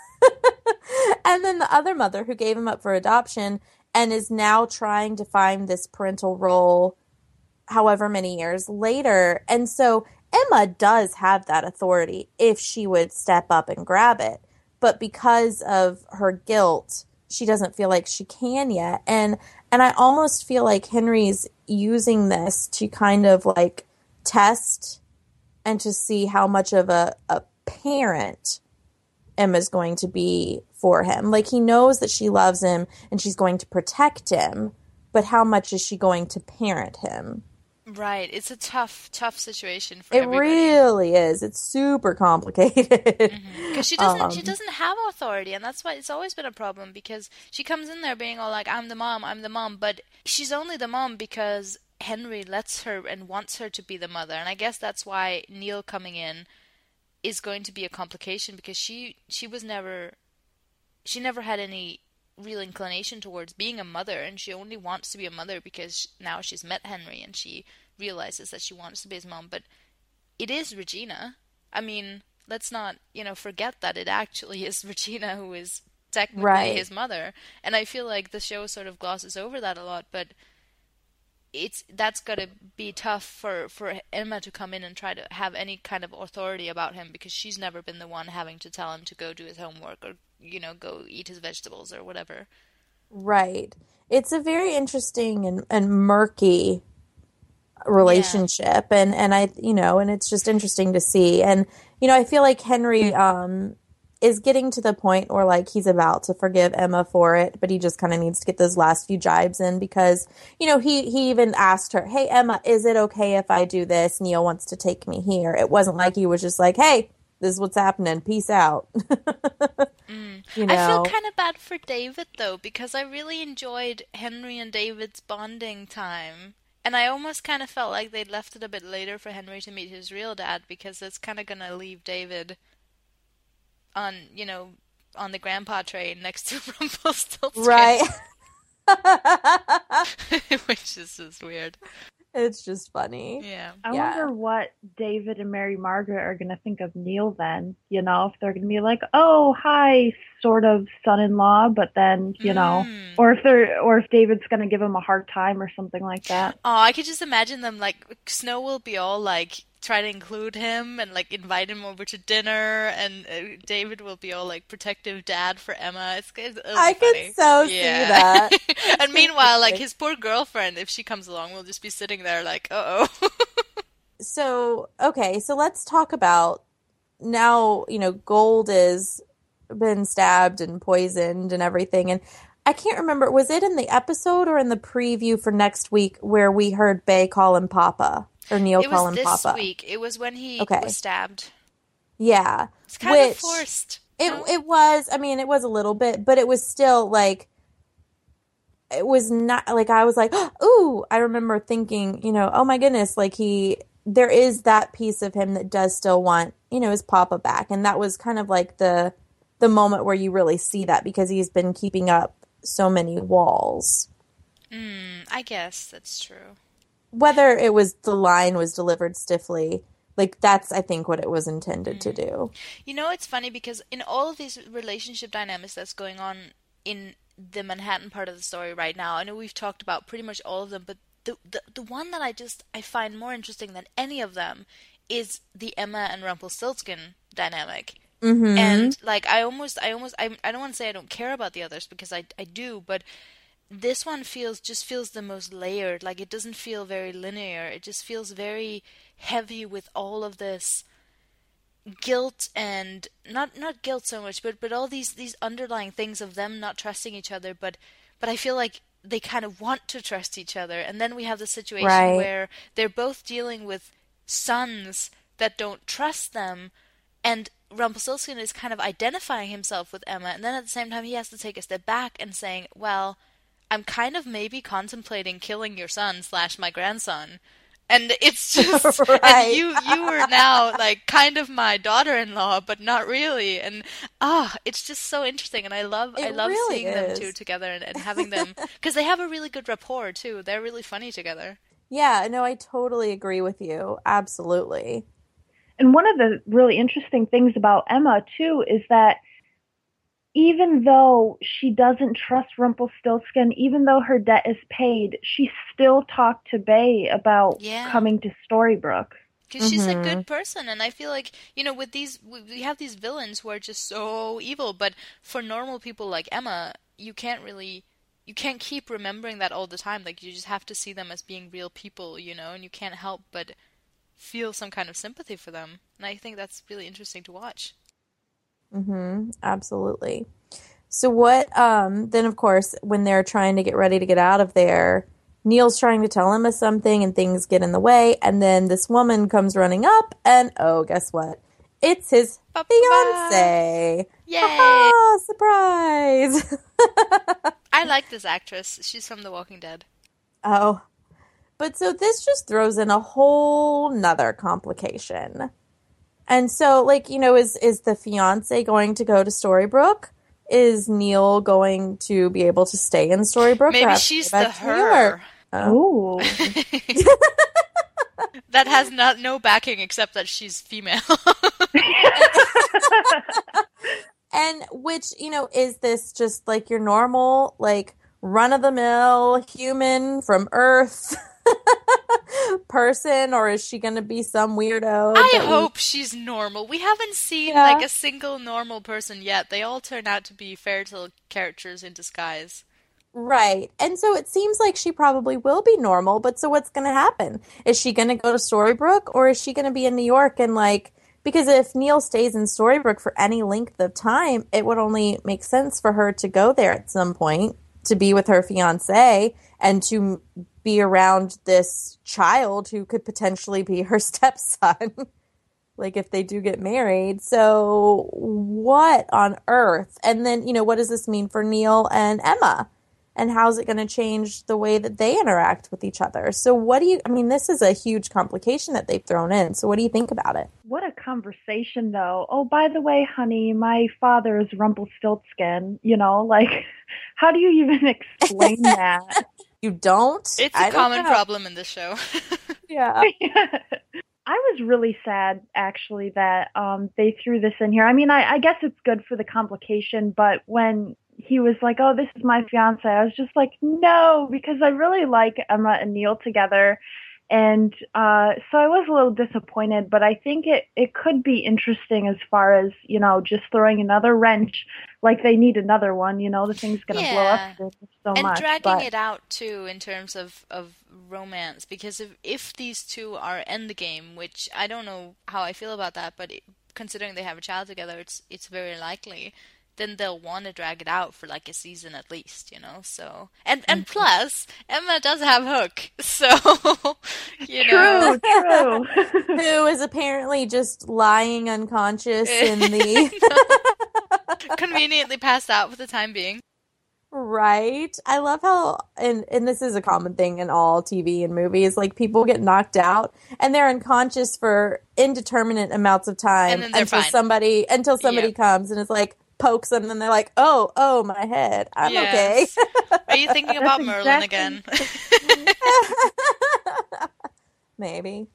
and then the other mother who gave him up for adoption and is now trying to find this parental role however many years later. And so Emma does have that authority if she would step up and grab it. But because of her guilt, she doesn't feel like she can yet. And and I almost feel like Henry's using this to kind of like test and to see how much of a, a parent Emma's going to be for him. Like, he knows that she loves him and she's going to protect him, but how much is she going to parent him? Right. It's a tough, tough situation for it everybody. It really is. It's super complicated. Because mm-hmm. she doesn't um, she doesn't have authority, and that's why it's always been a problem, because she comes in there being all like, I'm the mom, I'm the mom, but she's only the mom because Henry lets her and wants her to be the mother. And I guess that's why Neil coming in is going to be a complication, because she she was never she never had any real inclination towards being a mother, and she only wants to be a mother because now she's met Henry and she realizes that she wants to be his mom. But it is Regina. I mean, let's not, you know, forget that it actually is Regina who is technically right. his mother. And I feel like the show sort of glosses over that a lot, but it's that's got to be tough for, for Emma to come in and try to have any kind of authority about him, because she's never been the one having to tell him to go do his homework or, you know, go eat his vegetables or whatever. Right. It's a very interesting and, and murky relationship. Yeah. And, and I, you know, and it's just interesting to see. And, you know, I feel like Henry um, is getting to the point where, like, he's about to forgive Emma for it, but he just kind of needs to get those last few jibes in because, you know, he, he even asked her, hey, Emma, is it okay if I do this? Neil wants to take me here. It wasn't like he was just like, hey, this is what's happening. Peace out. mm. You know? I feel kind of bad for David, though, because I really enjoyed Henry and David's bonding time. And I almost kind of felt like they'd left it a bit later for Henry to meet his real dad, because it's kind of going to leave David on, you know, on the grandpa train next to Rumpelstiltskin. Right. Which is just weird. It's just funny. Yeah. I Yeah. wonder what David and Mary Margaret are going to think of Neil then. You know, if they're going to be like, "Oh, hi, sort of son-in-law," but then, you know, Mm. or if they're, or if David's going to give him a hard time or something like that. Oh, I could just imagine them, like, Snow will be all, like, try to include him and, like, invite him over to dinner, and uh, David will be all, like, protective dad for Emma. It's, it's it'll be I could funny. so Yeah. see that. And meanwhile, like, his poor girlfriend, if she comes along, will just be sitting there like, uh-oh. So, okay, so let's talk about now, you know, Gold is been stabbed and poisoned and everything. And I can't remember, was it in the episode or in the preview for next week where we heard Bay call him Papa? Or Neil It call was him this Papa? week. It was when he Okay. was stabbed. Yeah. It's kind Which, of forced. It no? it was, I mean, it was a little bit, but it was still like, it was not, like, I was like, ooh, I remember thinking, you know, oh my goodness, like he, there is that piece of him that does still want, you know, his Papa back. And that was kind of like the, the moment where you really see that because he's been keeping up so many walls. Mm, I guess that's true. Whether it was the line was delivered stiffly, like that's, I think, what it was intended to do. You know, it's funny because in all of these relationship dynamics that's going on in the Manhattan part of the story right now, I know we've talked about pretty much all of them, but the the, the one that I just I find more interesting than any of them is the Emma and Rumpelstiltskin dynamic. Mm-hmm. And like I almost I almost I I don't want to say I don't care about the others because I I do, but this one feels just feels the most layered. Like it doesn't feel very linear. It just feels very heavy with all of this guilt and not not guilt so much, but but all these these underlying things of them not trusting each other. But but I feel like they kind of want to trust each other, and then we have the situation Right. where they're both dealing with sons that don't trust them, and Rumpelstiltskin is kind of identifying himself with Emma, and then at the same time he has to take a step back and saying, well, I'm kind of maybe contemplating killing your son slash my grandson. And it's just, Right. and you you are now like kind of my daughter-in-law, but not really. And ah, it's just so interesting. And I love I It love really seeing them is. two together and, and having them because they have a really good rapport too. They're really funny together. Yeah, no, I totally agree with you. Absolutely. And one of the really interesting things about Emma, too, is that even though she doesn't trust Rumpelstiltskin, even though her debt is paid, she still talked to Bay about Yeah. coming to Storybrooke. Because she's a Mhm. good person, and I feel like, you know, with these, we we have these villains who are just so evil, but for normal people like Emma, you can't really, you can't keep remembering that all the time. Like, you just have to see them as being real people, you know, and you can't help but feel some kind of sympathy for them. And I think that's really interesting to watch. Mm-hmm. Absolutely. So what, um, then of course, when they're trying to get ready to get out of there, Neil's trying to tell Emma something and things get in the way. And then this woman comes running up and, oh, guess what? It's his Papa! fiance. Yay! Ah, surprise. I like this actress. She's from The Walking Dead. Oh, but so this just throws in a whole nother complication. And so, like, you know, is is the fiance going to go to Storybrooke? Is Neil going to be able to stay in Storybrooke? or Maybe have to she's go the back to New York? her. Oh. Ooh. That has not no backing except that she's female. And which, you know, is this just like your normal, like, run-of-the-mill human from Earth person, or is she going to be some weirdo? I that we- hope she's normal. We haven't seen Yeah. like a single normal person yet. They all turn out to be fairy tale characters in disguise. Right. And so it seems like she probably will be normal, but so what's going to happen? Is she going to go to Storybrooke, or is she going to be in New York and, like, because if Neil stays in Storybrooke for any length of time, it would only make sense for her to go there at some point to be with her fiance and to be around this child who could potentially be her stepson. Like, if they do get married. So what on earth? And then, you know, what does this mean for Neil and Emma? And how's it going to change the way that they interact with each other? So what do you, I mean, this is a huge complication that they've thrown in. So what do you think about it? What a conversation, though. Oh, by the way, honey, my father is Rumpelstiltskin. You know, like, how do you even explain that? You don't? It's a common problem in this show. Yeah. I was really sad, actually, that um, they threw this in here. I mean, I, I guess it's good for the complication, but when he was like, oh, this is my fiance, I was just like, no, because I really like Emma and Neil together. And uh, so I was a little disappointed, but I think it, it could be interesting as far as, you know, just throwing another wrench, like they need another one, you know, the thing's going to yeah. blow up so and much. And dragging but... it out, too, in terms of, of romance, because if, if these two are endgame, which I don't know how I feel about that, but it, considering they have a child together, it's it's very likely, then they'll want to drag it out for like a season at least, you know. So and and mm-hmm. plus Emma does have Hook, so you true, know, true. Who is apparently just lying unconscious in the conveniently passed out for the time being. Right. I love how, and and this is a common thing in all T V and movies, like people get knocked out and they're unconscious for indeterminate amounts of time until fine. somebody until somebody yeah. comes and is like pokes them and they're like, oh, oh, my head. I'm yes. okay. Are you thinking about That's Merlin exactly. again? Maybe.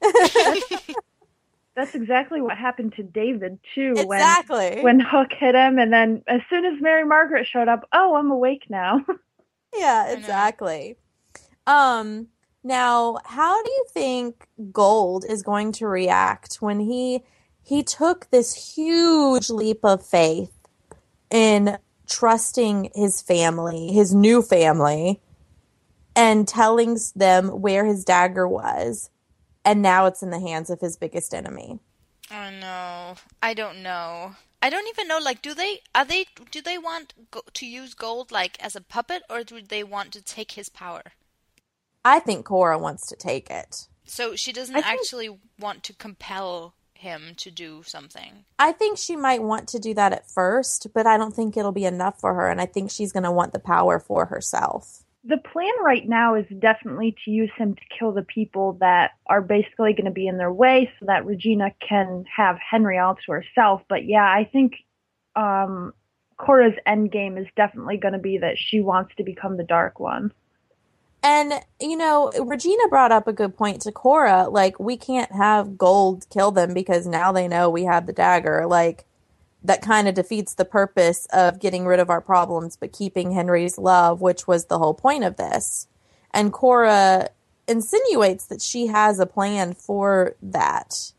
That's exactly what happened to David, too. Exactly. When, when Hook hit him, and then as soon as Mary Margaret showed up, oh, I'm awake now. Yeah, exactly. Um, now, how do you think Gold is going to react when he he took this huge leap of faith in trusting his family, his new family, and telling them where his dagger was? And now it's in the hands of his biggest enemy. Oh no, I don't know. I don't even know. Like, do they are they do they want go- to use Gold like as a puppet, or do they want to take his power? I think Cora wants to take it. So she doesn't I think, actually want to compel him to do something. I think she might want to do that at first, but I don't think it'll be enough for her, and I think she's going to want the power for herself. The plan right now is definitely to use him to kill the people that are basically going to be in their way so that Regina can have Henry all to herself. But yeah, I think um, Cora's endgame is definitely going to be that she wants to become the Dark One. And, you know, Regina brought up a good point to Cora. Like, we can't have Gold kill them because now they know we have the dagger. Like, that kind of defeats the purpose of getting rid of our problems, but keeping Henry's love, which was the whole point of this. And Cora insinuates that she has a plan for that.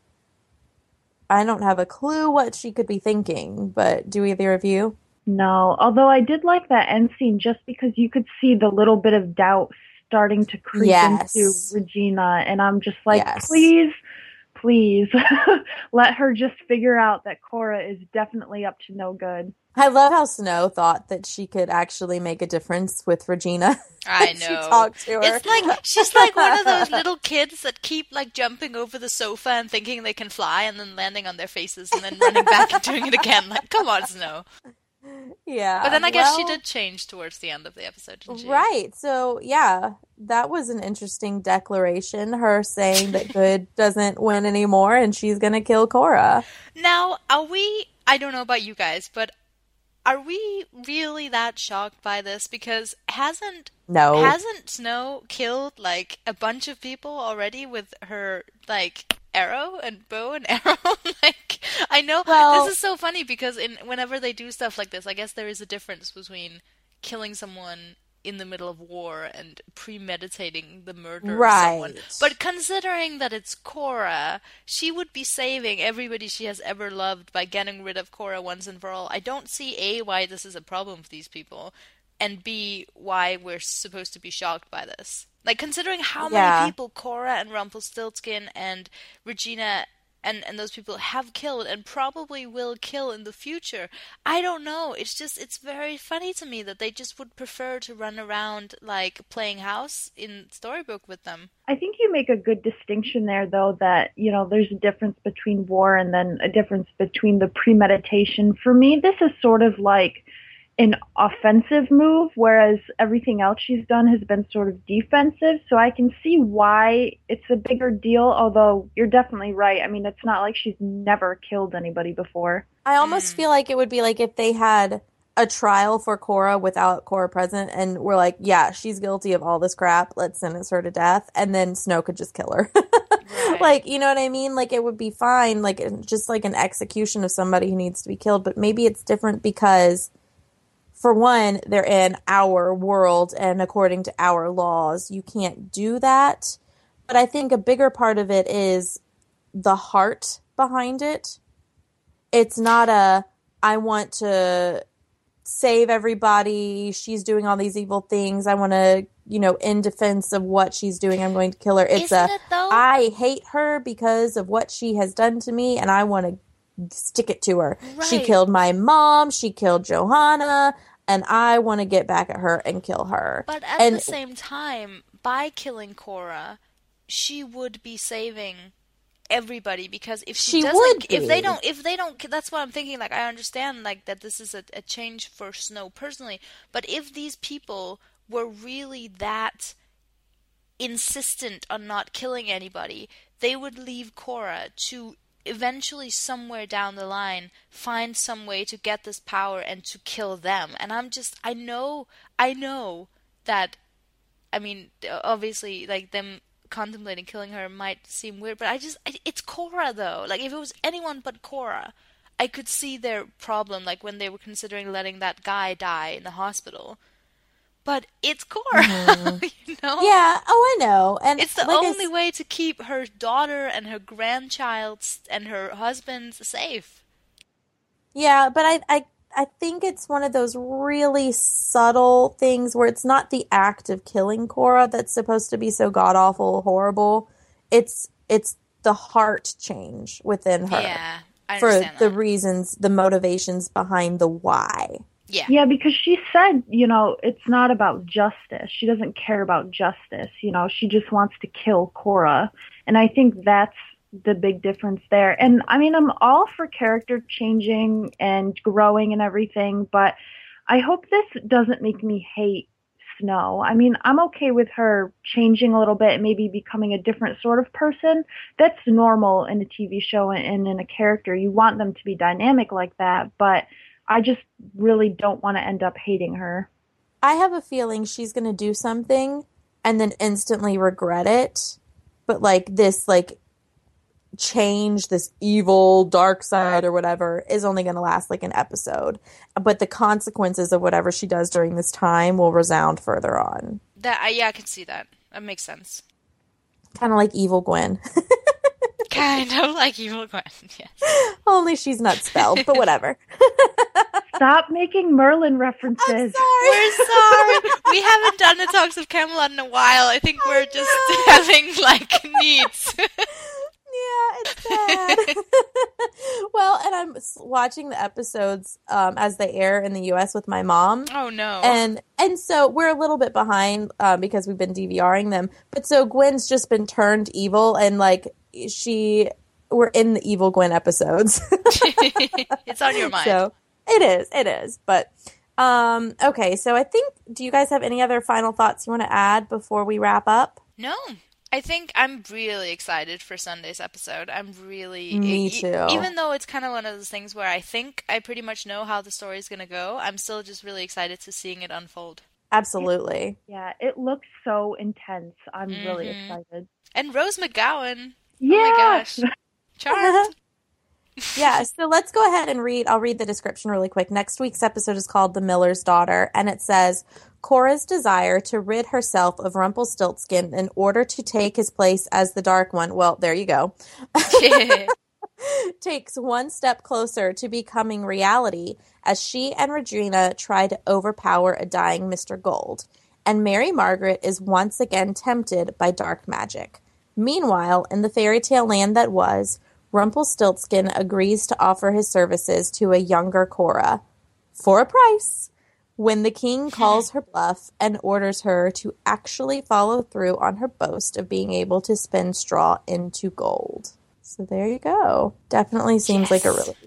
I don't have a clue what she could be thinking, but do either of you? No, although I did like that end scene just because you could see the little bit of doubt starting to creep yes. into Regina, and I'm just like, yes. please, please, let her just figure out that Cora is definitely up to no good. I love how Snow thought that she could actually make a difference with Regina. I know. She talked to her. It's like she's like one of those little kids that keep like jumping over the sofa and thinking they can fly and then landing on their faces and then running back and doing it again. Like, come on, Snow. Yeah. But then I guess well, she did change towards the end of the episode, didn't she? Right. So, yeah, that was an interesting declaration, her saying that good doesn't win anymore and she's going to kill Cora. Now, are we, I don't know about you guys, but are we really that shocked by this? Because hasn't no. hasn't Snow killed, like, a bunch of people already with her, like, arrow and bow and arrow? Like, I know well, this is so funny because in whenever they do stuff like this, I guess there is a difference between killing someone in the middle of war and premeditating the murder right. of someone. But considering that it's Cora, she would be saving everybody she has ever loved by getting rid of Cora once and for all. I don't see A, why this is a problem for these people, and B, why we're supposed to be shocked by this. Like, considering how yeah. many people Cora and Rumpelstiltskin and Regina and, and those people have killed and probably will kill in the future, I don't know. It's just, it's very funny to me that they just would prefer to run around, like, playing house in Storybook with them. I think you make a good distinction there, though, that, you know, there's a difference between war and then a difference between the premeditation. For me, this is sort of like, an offensive move, whereas everything else she's done has been sort of defensive. So I can see why it's a bigger deal, although you're definitely right. I mean, it's not like she's never killed anybody before. I almost feel like it would be like if they had a trial for Korra without Korra present, and we're like, yeah, she's guilty of all this crap, let's sentence her to death, and then Snow could just kill her. Right. Like, you know what I mean? Like, it would be fine, like, just like an execution of somebody who needs to be killed, but maybe it's different because, for one, they're in our world, and according to our laws, you can't do that. But I think a bigger part of it is the heart behind it. It's not a, I want to save everybody, she's doing all these evil things, I want to, you know, in defense of what she's doing, I'm going to kill her. It's Isn't a, it though? I hate her because of what she has done to me, and I want to stick it to her. Right. She killed my mom, she killed Johanna, and I want to get back at her and kill her. But at and, the same time, by killing Korra, she would be saving everybody, because if she, she doesn't, would if be. they don't, if they don't, that's what I'm thinking. Like, I understand, like, that this is a, a change for Snow personally, but if these people were really that insistent on not killing anybody, they would leave Korra to eventually, somewhere down the line, find some way to get this power and to kill them. And I'm just, I know, I know that, I mean, obviously, like, them contemplating killing her might seem weird, but I just, it's Korra though. Like, if it was anyone but Korra, I could see their problem, like when they were considering letting that guy die in the hospital. But it's Korra, mm-hmm. you know? Yeah, oh, I know. And it's the like only way to keep her daughter and her grandchild and her husband safe. Yeah, but I, I I think it's one of those really subtle things where it's not the act of killing Korra that's supposed to be so god-awful, horrible. It's it's the heart change within her. Yeah, I for understand the that. reasons, the motivations behind the why. Yeah. Yeah, because she said, you know, it's not about justice. She doesn't care about justice. You know, she just wants to kill Korra. And I think that's the big difference there. And I mean, I'm all for character changing and growing and everything, but I hope this doesn't make me hate Snow. I mean, I'm okay with her changing a little bit and maybe becoming a different sort of person. That's normal in a T V show and in a character. You want them to be dynamic like that, but I just really don't want to end up hating her. I have a feeling she's going to do something and then instantly regret it. But like this, like, change, this evil dark side or whatever is only going to last like an episode, but the consequences of whatever she does during this time will resound further on. That yeah, I can see that. That makes sense. Kind of like Evil Gwen. Kind of like Evil Gwen. Yes. Only she's not spelled, but whatever. Stop making Merlin references. I'm sorry. We're sorry. We haven't done the Talks of Camelot in a while. I think we're just having like needs. Yeah, it's bad. Well, and I'm watching the episodes um, as they air in the U S with my mom. Oh, no. And and so we're a little bit behind um, because we've been DVRing them. But so Gwen's just been turned evil, and like she, we're in the Evil Gwen episodes. It's on your mind. So it is, it is. But um, okay, so I think, do you guys have any other final thoughts you want to add before we wrap up? No. I think I'm really excited for Sunday's episode. I'm really... Me e- too. Even though it's kind of one of those things where I think I pretty much know how the story's going to go, I'm still just really excited to seeing it unfold. Absolutely. Yeah, it looks so intense. I'm Mm-hmm. really excited. And Rose McGowan. Yeah. Oh my gosh. Charmed. Yeah, so let's go ahead and read. I'll read the description really quick. Next week's episode is called The Miller's Daughter, and it says, Korra's desire to rid herself of Rumpelstiltskin in order to take his place as the Dark One, well, there you go, takes one step closer to becoming reality as she and Regina try to overpower a dying Mister Gold. And Mary Margaret is once again tempted by dark magic. Meanwhile, in the fairy tale land that was, Rumpelstiltskin agrees to offer his services to a younger Korra for a price when the king calls her bluff and orders her to actually follow through on her boast of being able to spin straw into gold. So there you go. Definitely seems Yes. like a really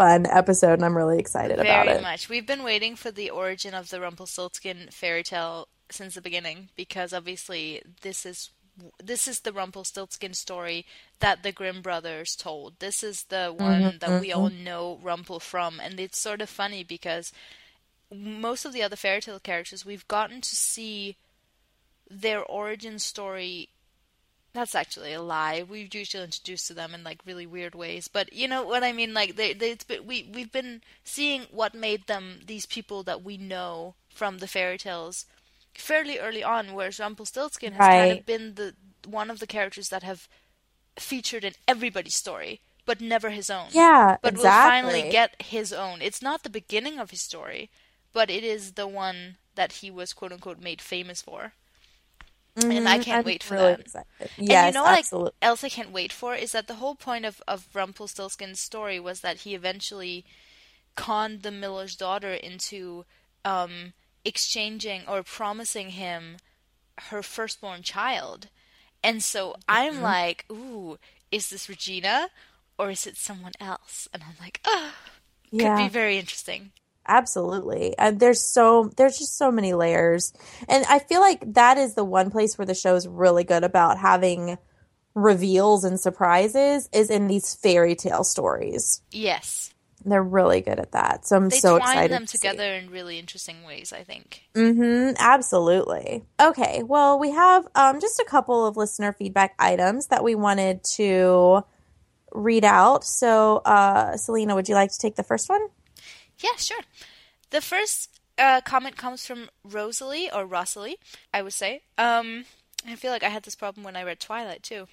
fun episode, and I'm really excited Very about it. Very much. We've been waiting for the origin of the Rumpelstiltskin fairy tale since the beginning, because obviously this is this is the Rumpelstiltskin story that the Grimm brothers told. This is the one mm-hmm, that we mm-hmm. all know Rumpel from, and it's sort of funny because most of the other fairy tale characters, we've gotten to see their origin story. That's actually a lie. We've usually introduced to them in like really weird ways, but you know what I mean. Like they, they it's been, we we've been seeing what made them these people that we know from the fairy tales fairly early on, whereas Rumpelstiltskin has right. kind of been the one of the characters that have featured in everybody's story, but never his own. Yeah, but exactly. will finally get his own. It's not the beginning of his story, but it is the one that he was quote unquote made famous for. Mm-hmm. And I can't I'm wait for really that. Excited. And yes, you know what absolutely. I, else I can't wait for is that the whole point of, of Rumpelstiltskin's story was that he eventually conned the miller's daughter into um, exchanging or promising him her firstborn child. And so mm-hmm. I'm like, ooh, is this Regina or is it someone else? And I'm like, oh, could yeah. be very interesting. Absolutely. Uh, there's so there's just so many layers. And I feel like that is the one place where the show is really good about having reveals and surprises is in these fairy tale stories. Yes. They're really good at that. So I'm they so twine excited them to together see. in really interesting ways, I think. Mm-hmm. Absolutely. Okay. Well, we have um, just a couple of listener feedback items that we wanted to read out. So, uh, Selena, would you like to take the first one? Yeah, sure. The first uh, comment comes from Rosalie, or Rosalie, I would say. Um, I feel like I had this problem when I read Twilight, too.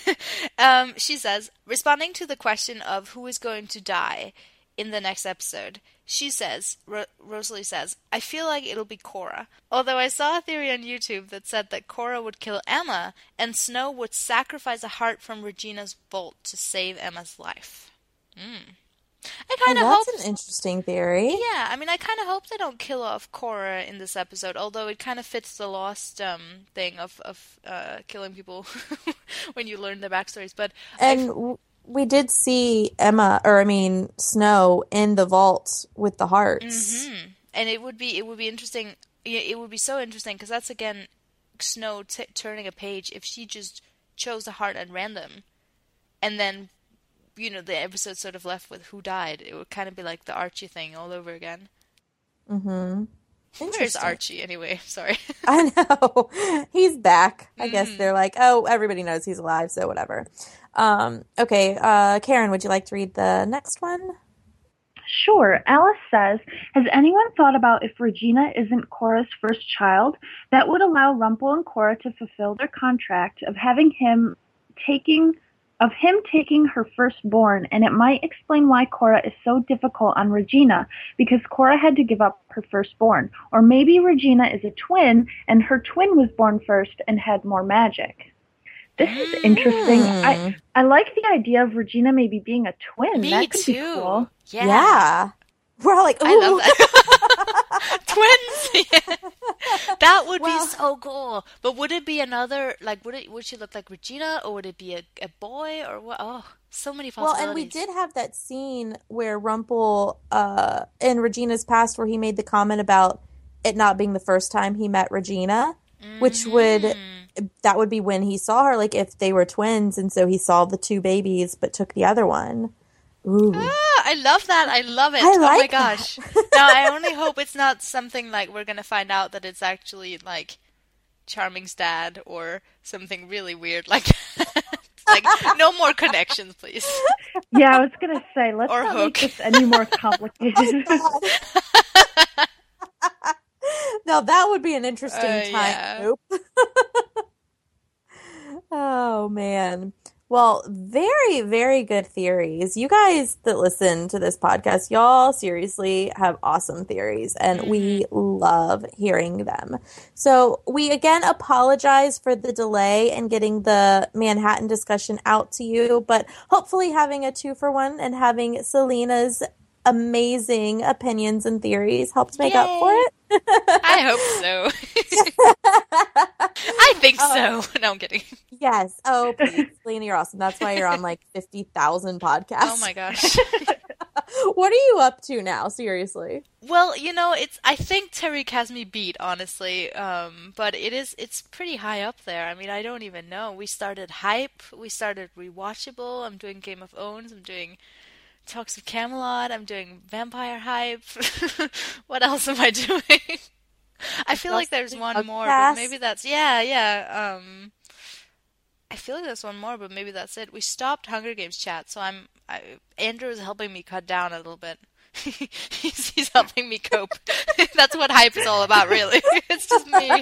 um, she says, responding to the question of who is going to die in the next episode, she says, Ro- Rosalie says, I feel like it'll be Cora. Although I saw a theory on YouTube that said that Cora would kill Emma, and Snow would sacrifice a heart from Regina's vault to save Emma's life. Hmm. I kind of oh, hope that's an interesting theory. Yeah, I mean, I kind of hope they don't kill off Cora in this episode. Although it kind of fits the Lost um, thing of of uh, killing people when you learn their backstories. But and I've... w- we did see Emma, or I mean Snow, in the vault with the hearts. Mm-hmm. And it would be it would be interesting. It would be so interesting because that's again Snow t- turning a page. If she just chose a heart at random, and then. You know, the episode sort of left with who died. It would kind of be like the Archie thing all over again. Mm-hmm. Where's Archie, anyway? Sorry. I know. He's back. I mm-hmm. guess they're like, oh, everybody knows he's alive, so whatever. Um, okay, uh, Karen, would you like to read the next one? Sure. Alice says, has anyone thought about if Regina isn't Cora's first child? That would allow Rumpel and Cora to fulfill their contract of having him taking... of him taking her firstborn, and it might explain why Cora is so difficult on Regina, because Cora had to give up her firstborn. Or maybe Regina is a twin, and her twin was born first and had more magic. This is interesting. Mm. I I like the idea of Regina maybe being a twin. Me that could too. be cool. Yeah. yeah. We're all like, ooh. I love that. Twins! That would well, be so cool. But would it be another, like, would it would she look like Regina, or would it be a, a boy, or what? Oh, so many possibilities. Well, and we did have that scene where Rumpel, uh, in Regina's past, where he made the comment about it not being the first time he met Regina, mm-hmm. which would, that would be when he saw her, like, if they were twins, and so he saw the two babies, but took the other one. Ooh. Ah, I love that. I love it. I oh like my gosh. Now, I only hope it's not something like we're going to find out that it's actually like Charming's dad or something really weird like that. Like, no more connections, please. Yeah, I was going to say, let's or not Hook. make this any more complicated. Oh now, that would be an interesting uh, time. Yeah. Nope. Oh, man. Well, very, very good theories. You guys that listen to this podcast, y'all seriously have awesome theories, and mm-hmm. we love hearing them. So we, again, apologize for the delay in getting the Manhattan discussion out to you, but hopefully having a two-for-one and having Selena's amazing opinions and theories helped make Yay. up for it. I hope so. I think so. Oh. No, I'm kidding. Yes. Oh, please. Selena, you're awesome. That's why you're on like fifty thousand podcasts. Oh my gosh. What are you up to now, seriously? Well, you know, it's I think Tariq has me beat, honestly. Um, but it is it's pretty high up there. I mean, I don't even know. We started Hype, we started Rewatchable, I'm doing Game of Thrones, I'm doing Talks of Camelot, I'm doing Vampire Hype. What else am I doing? I feel like there's one more, but maybe that's yeah, yeah. Um I feel like there's one more, but maybe that's it. We stopped Hunger Games chat, so I'm I, Andrew is helping me cut down a little bit. he's, he's helping me cope. That's what Hype is all about, really. It's just me.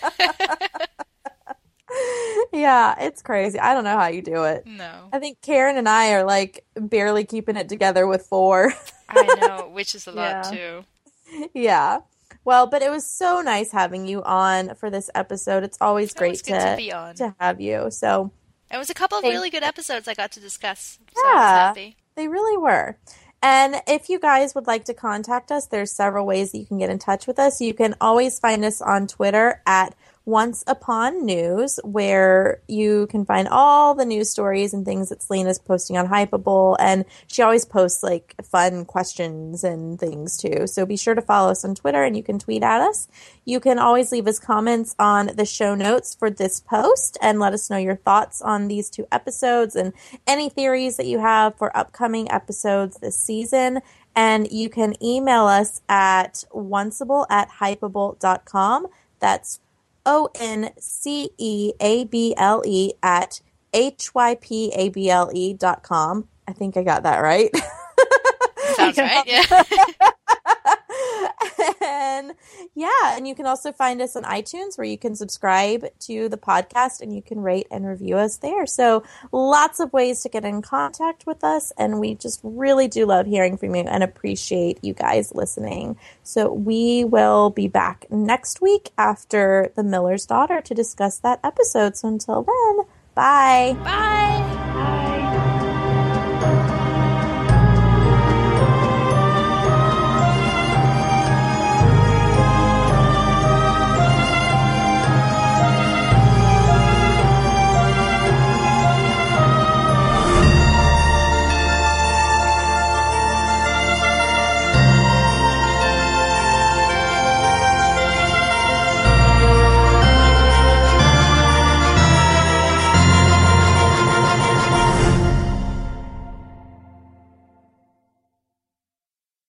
Yeah, it's crazy. I don't know how you do it. No. I think Karen and I are like barely keeping it together with four. I know, which is a lot Yeah. too. Yeah. Well, but it was so nice having you on for this episode. It's always It great was good to, to be on. to have you. So It was a couple of Thank really good episodes I got to discuss. So I was yeah, happy. they really were. And if you guys would like to contact us, there's several ways that you can get in touch with us. You can always find us on Twitter at Once Upon News, where you can find all the news stories and things that Selena's posting on Hypable. And she always posts like fun questions and things too. So be sure to follow us on Twitter and you can tweet at us. You can always leave us comments on the show notes for this post and let us know your thoughts on these two episodes and any theories that you have for upcoming episodes this season. And you can email us at onceable at hypable dot com. That's O N C E A B L E at H Y P A B L E dot com. I think I got that right. Sounds right, yeah. And yeah, and you can also find us on iTunes where you can subscribe to the podcast and you can rate and review us there. So lots of ways to get in contact with us, and we just really do love hearing from you and appreciate you guys listening. So we will be back next week after The Miller's Daughter to discuss that episode. So until then, bye. Bye!